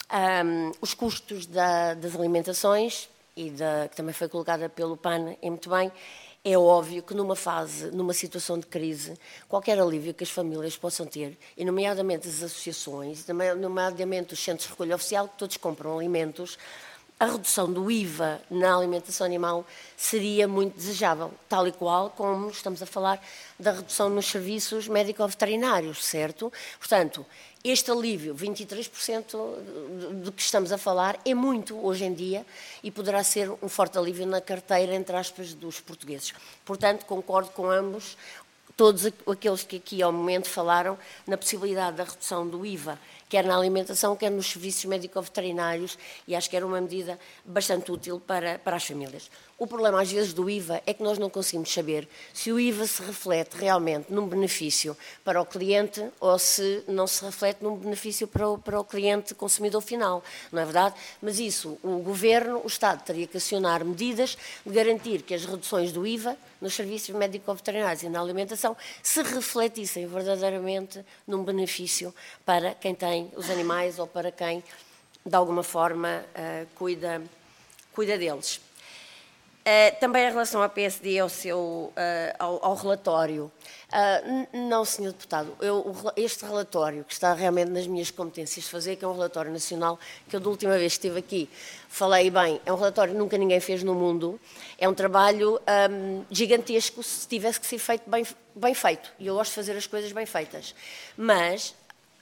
os custos da, das alimentações, e da, que também foi colocada pelo P A N, é muito bem, é óbvio que numa fase, numa situação de crise, qualquer alívio que as famílias possam ter, e nomeadamente as associações, nomeadamente os centros de recolha oficial, que todos compram alimentos, a redução do I V A na alimentação animal seria muito desejável, tal e qual como estamos a falar da redução nos serviços médico-veterinários, certo? Portanto, este alívio, vinte e três por cento do que estamos a falar, é muito hoje em dia e poderá ser um forte alívio na carteira, entre aspas, dos portugueses. Portanto, concordo com ambos, todos aqueles que aqui ao momento falaram na possibilidade da redução do I V A, quer na alimentação, quer nos serviços médico-veterinários, e acho que era uma medida bastante útil para, para as famílias. O problema, às vezes, do I V A é que nós não conseguimos saber se o I V A se reflete realmente num benefício para o cliente ou se não se reflete num benefício para o, para o cliente consumidor final, não é verdade? Mas isso, o Governo, o Estado, teria que acionar medidas de garantir que as reduções do I V A nos serviços médico-veterinários e na alimentação se refletissem verdadeiramente num benefício para quem tem os animais ou para quem, de alguma forma, uh, cuida, cuida deles. Uh, também em relação à P S D, ao, seu, uh, ao, ao relatório, uh, não, senhor Deputado, eu, este relatório, que está realmente nas minhas competências de fazer, que é um relatório nacional, que eu da última vez que estive aqui falei bem, é um relatório que nunca ninguém fez no mundo, é um trabalho um, gigantesco se tivesse que ser feito bem, bem feito, e eu gosto de fazer as coisas bem feitas, mas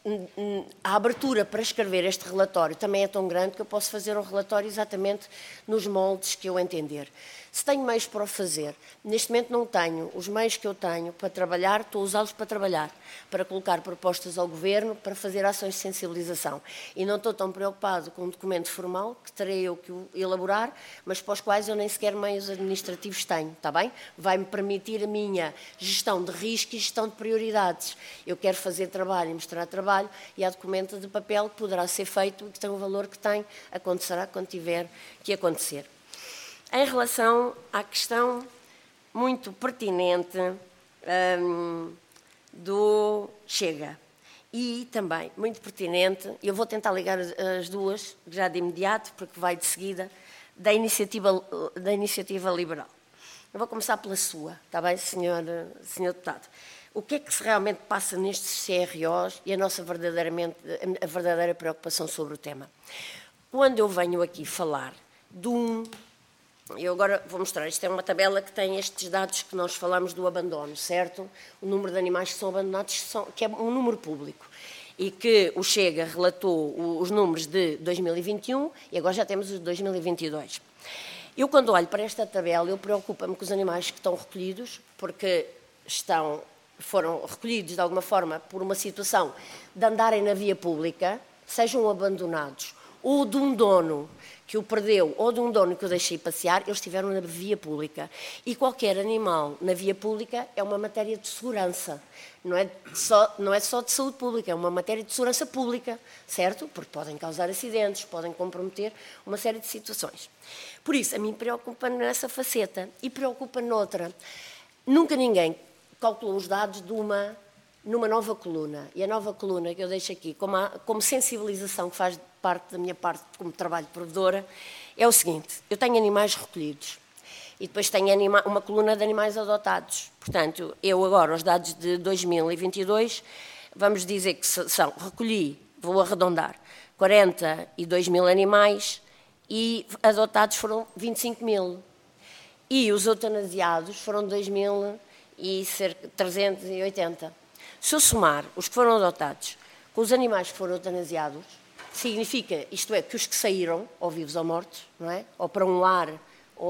a abertura para escrever este relatório também é tão grande que eu posso fazer um relatório exatamente nos moldes que eu entender. Se tenho meios para o fazer, neste momento não tenho. Os meios que eu tenho para trabalhar, estou a usá-los para trabalhar, para colocar propostas ao Governo, para fazer ações de sensibilização. E não estou tão preocupado com um documento formal, que terei eu que elaborar, mas para os quais eu nem sequer meios administrativos tenho, está bem? Vai-me permitir a minha gestão de risco e gestão de prioridades. Eu quero fazer trabalho e mostrar trabalho, e há documento de papel que poderá ser feito e que tem o valor que tem, acontecerá quando tiver que acontecer. Em relação à questão muito pertinente um, do Chega, e também muito pertinente, eu vou tentar ligar as duas, já de imediato, porque vai de seguida, da iniciativa, da iniciativa liberal. Eu vou começar pela sua, está bem, senhor, senhor Deputado? O que é que se realmente passa nestes C R Os e a nossa verdadeiramente, a verdadeira preocupação sobre o tema? Quando eu venho aqui falar de um... Eu agora vou mostrar, isto é uma tabela que tem estes dados que nós falamos do abandono, certo? O número de animais que são abandonados, são, que é um número público, e que o Chega relatou os números de dois mil e vinte e um e agora já temos os de dois mil e vinte e dois. Eu, quando olho para esta tabela, eu preocupo-me com os animais que estão recolhidos, porque estão, foram recolhidos de alguma forma por uma situação de andarem na via pública, sejam abandonados, ou de um dono que o perdeu, ou de um dono que o deixei passear, eles estiveram na via pública. E qualquer animal na via pública é uma matéria de segurança. Não é só, não é só de saúde pública, é uma matéria de segurança pública, certo? Porque podem causar acidentes, podem comprometer uma série de situações. Por isso, a mim preocupa nessa faceta e preocupa noutra. Nunca ninguém calculou os dados de uma, numa nova coluna. E a nova coluna que eu deixo aqui, como, a, como sensibilização que faz parte da minha parte como trabalho de provedora, é o seguinte: eu tenho animais recolhidos e depois tenho anima, uma coluna de animais adotados. Portanto, eu agora, os dados de dois mil e vinte e dois, vamos dizer que são, recolhi, vou arredondar, quarenta e dois mil animais e adotados foram vinte e cinco mil. E os eutanasiados foram dois mil e cerca de trezentos e oitenta. Se eu somar os que foram adotados com os animais que foram eutanasiados, significa, isto é, que os que saíram, ou vivos ou mortos, não é? Ou para um lar, ou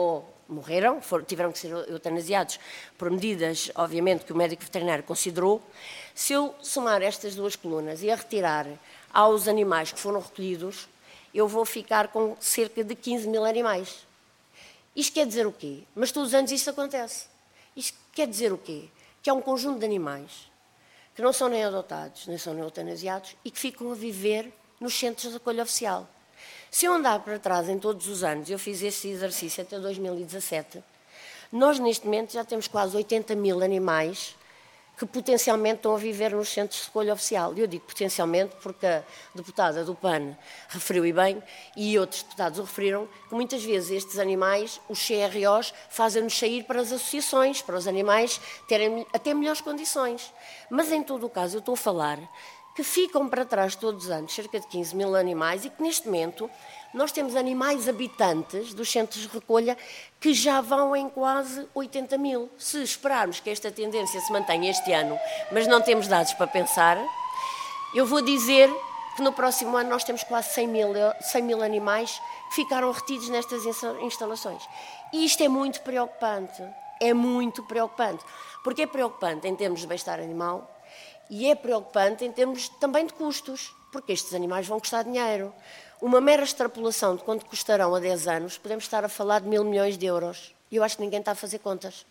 morreram, foram, tiveram que ser eutanasiados por medidas, obviamente, que o médico veterinário considerou. Se eu somar estas duas colunas e a retirar aos animais que foram recolhidos, eu vou ficar com cerca de quinze mil animais. Isto quer dizer o quê? Mas todos os anos isto acontece. Isto quer dizer o quê? Que há um conjunto de animais que não são nem adotados, nem são nem eutanasiados e que ficam a viver nos centros de acolho oficial. Se eu andar para trás em todos os anos, eu fiz este exercício até dois mil e dezassete, nós neste momento já temos quase oitenta mil animais que potencialmente estão a viver nos centros de acolho oficial. Eu digo potencialmente porque a deputada do P A N referiu e bem, e outros deputados o referiram, que muitas vezes estes animais, os C R Os, fazem-nos sair para as associações, para os animais terem até melhores condições. Mas em todo o caso eu estou a falar que ficam para trás todos os anos cerca de quinze mil animais e que neste momento nós temos animais habitantes dos centros de recolha que já vão em quase oitenta mil. Se esperarmos que esta tendência se mantenha este ano, mas não temos dados para pensar, eu vou dizer que no próximo ano nós temos quase cem mil animais que ficaram retidos nestas instalações. E isto é muito preocupante, é muito preocupante, porque é preocupante em termos de bem-estar animal e é preocupante em termos também de custos, porque estes animais vão custar dinheiro. Uma mera extrapolação de quanto custarão a dez anos, podemos estar a falar de mil milhões de euros. E eu acho que ninguém está a fazer contas.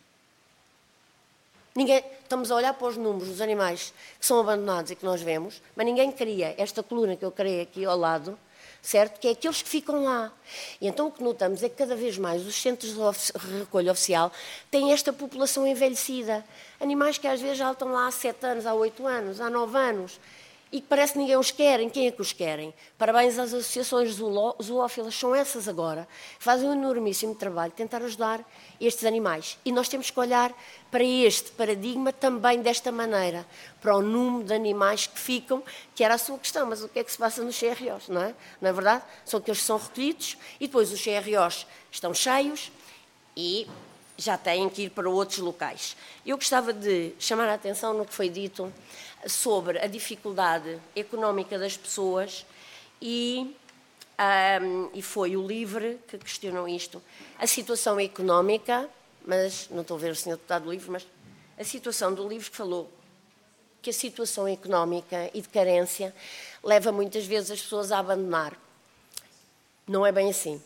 Ninguém, estamos a olhar para os números dos animais que são abandonados e que nós vemos, mas ninguém cria esta coluna que eu criei aqui ao lado, certo? Que é aqueles que ficam lá. E então o que notamos é que cada vez mais os centros de recolha oficial têm esta população envelhecida. Animais que às vezes já estão lá há sete anos, há oito anos, há nove anos. E que parece que ninguém os quer. Quem é que os querem? Parabéns às associações zoófilas, são essas agora, que fazem um enormíssimo trabalho de tentar ajudar estes animais. E nós temos que olhar para este paradigma também desta maneira, para o número de animais que ficam, que era a sua questão, mas o que é que se passa nos C R Os, não é? Não é verdade? São aqueles que são recolhidos e depois os C R Os estão cheios e já têm que ir para outros locais. Eu gostava de chamar a atenção no que foi dito sobre a dificuldade económica das pessoas e, um, e foi o LIVRE que questionou isto. A situação económica, mas não estou a ver o senhor deputado do LIVRE, mas a situação do LIVRE que falou que a situação económica e de carência leva muitas vezes as pessoas a abandonar. Não é bem assim.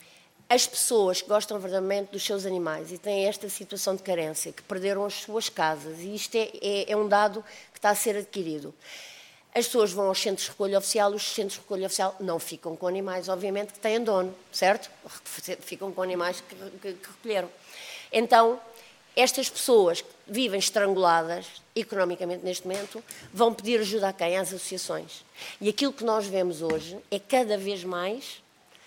As pessoas que gostam verdadeiramente dos seus animais e têm esta situação de carência, que perderam as suas casas, e isto é, é, é um dado que está a ser adquirido. As pessoas vão aos centros de recolha oficial, os centros de recolha oficial não ficam com animais, obviamente, que têm dono, certo? Ficam com animais que, que, que recolheram. Então, estas pessoas que vivem estranguladas economicamente neste momento vão pedir ajuda a quem? Às associações. E aquilo que nós vemos hoje é cada vez mais...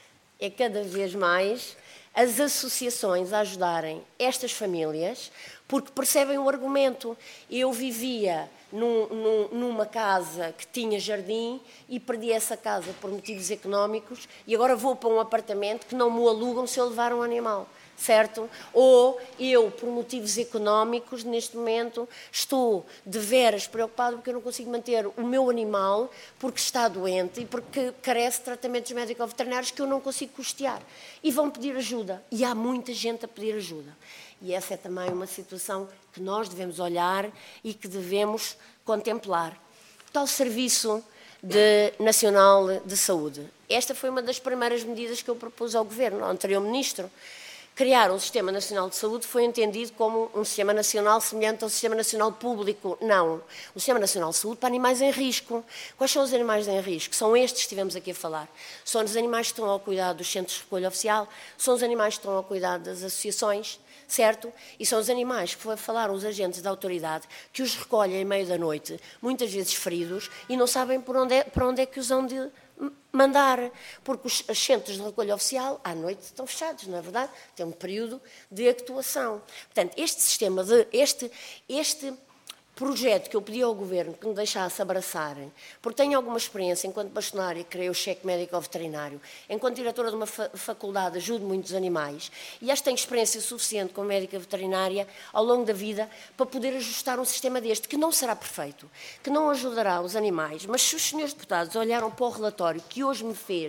é cada vez mais as associações a ajudarem estas famílias, porque percebem o argumento. Eu vivia num, num, numa casa que tinha jardim e perdi essa casa por motivos económicos e agora vou para um apartamento que não me alugam se eu levar um animal. Certo? Ou eu, por motivos económicos, neste momento, estou de veras preocupado porque eu não consigo manter o meu animal porque está doente e porque carece de tratamentos médico-veterinários que eu não consigo custear. E vão pedir ajuda. E há muita gente a pedir ajuda. E essa é também uma situação que nós devemos olhar e que devemos contemplar. O tal Serviço de Nacional de Saúde. Esta foi uma das primeiras medidas que eu propus ao Governo, ao anterior Ministro. Criar um Sistema Nacional de Saúde foi entendido como um Sistema Nacional semelhante ao Sistema Nacional Público. Não. Um Sistema Nacional de Saúde para animais em risco. Quais são os animais em risco? São estes que estivemos aqui a falar. São os animais que estão ao cuidado dos centros de recolha oficial, são os animais que estão ao cuidado das associações, certo? E são os animais que falaram os agentes da autoridade que os recolhem em meio da noite, muitas vezes feridos, e não sabem por onde é, para onde é que os hão de mandar, porque os centros de recolha oficial à noite estão fechados, não é verdade? Tem um período de actuação. Portanto, este sistema, de, este, este projeto que eu pedi ao Governo que me deixasse abraçar, porque tenho alguma experiência enquanto bastonária, criei o cheque médico-veterinário, enquanto diretora de uma faculdade ajudo muitos animais, e acho que tenho experiência suficiente como médica veterinária ao longo da vida para poder ajustar um sistema deste, que não será perfeito, que não ajudará os animais, mas se os senhores deputados olharam para o relatório que hoje me fez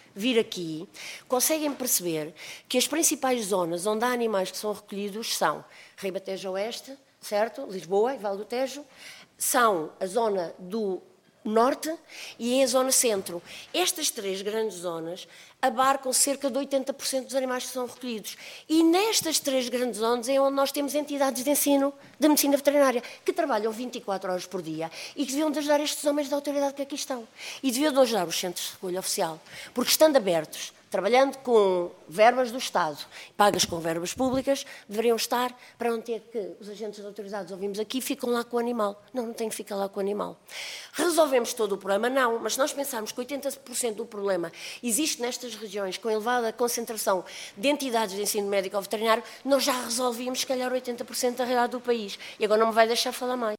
vir aqui, conseguem perceber que as principais zonas onde há animais que são recolhidos são Ribatejo Oeste, certo? Lisboa e Vale do Tejo, são a zona do Norte e a zona Centro. Estas três grandes zonas abarcam cerca de oitenta por cento dos animais que são recolhidos. E nestas três grandes zonas é onde nós temos entidades de ensino da medicina veterinária que trabalham vinte e quatro horas por dia e que deviam de ajudar estes homens da autoridade que aqui estão. E deviam de ajudar os centros de recolha oficial, porque estando abertos, trabalhando com verbas do Estado, pagas com verbas públicas, deveriam estar para não ter que os agentes de autoridades, ouvimos aqui, ficam lá com o animal. Não, não tem que ficar lá com o animal. Resolvemos todo o problema? Não, mas se nós pensarmos que oitenta por cento do problema existe nestas regiões com elevada concentração de entidades de ensino médico ou veterinário, nós já resolvíamos, se calhar, oitenta por cento da realidade do país. E agora não me vai deixar falar mais.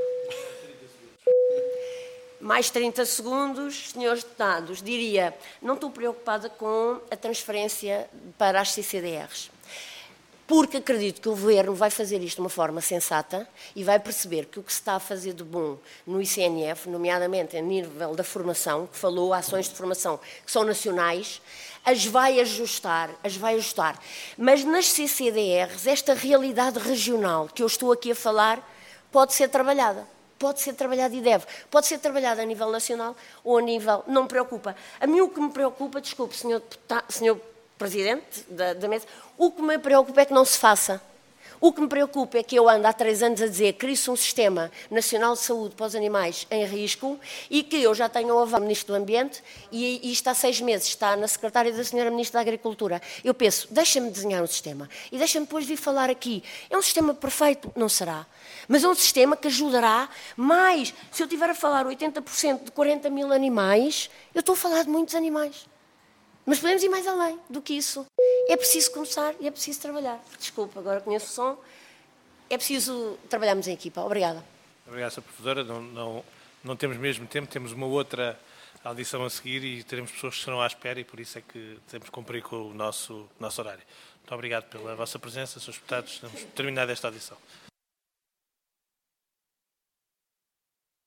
Mais trinta segundos, senhores deputados, diria, não estou preocupada com a transferência para as C C D Rs, porque acredito que o Governo vai fazer isto de uma forma sensata e vai perceber que o que se está a fazer de bom no I C N F, nomeadamente a nível da formação, que falou, ações de formação que são nacionais, as vai ajustar, as vai ajustar. Mas nas C C D Rs, esta realidade regional que eu estou aqui a falar pode ser trabalhada. Pode ser trabalhado e deve. Pode ser trabalhado a nível nacional ou a nível... Não me preocupa. A mim o que me preocupa, desculpe, senhor, deputado, senhor Presidente da, da mesa, o que me preocupa é que não se faça. O que me preocupa é que eu ando há três anos a dizer que crie-se um sistema nacional de saúde para os animais em risco e que eu já tenho o aval do Ministro do Ambiente e, e está há seis meses, está na secretária da senhora Ministra da Agricultura. Eu penso, deixa-me desenhar um sistema e deixa-me depois vir falar aqui. É um sistema perfeito? Não será. Mas é um sistema que ajudará mais. Se eu estiver a falar oitenta por cento de quarenta mil animais, eu estou a falar de muitos animais. Mas podemos ir mais além do que isso. É preciso começar e é preciso trabalhar. Desculpa, agora conheço o som. É preciso trabalharmos em equipa. Obrigada. Obrigado, senhora Professora. Não, não, não temos mesmo tempo, temos uma outra audição a seguir e teremos pessoas que estarão à espera e por isso é que temos que cumprir com o nosso, nosso horário. Muito obrigado pela vossa presença, senhores deputados. Temos terminado esta audição.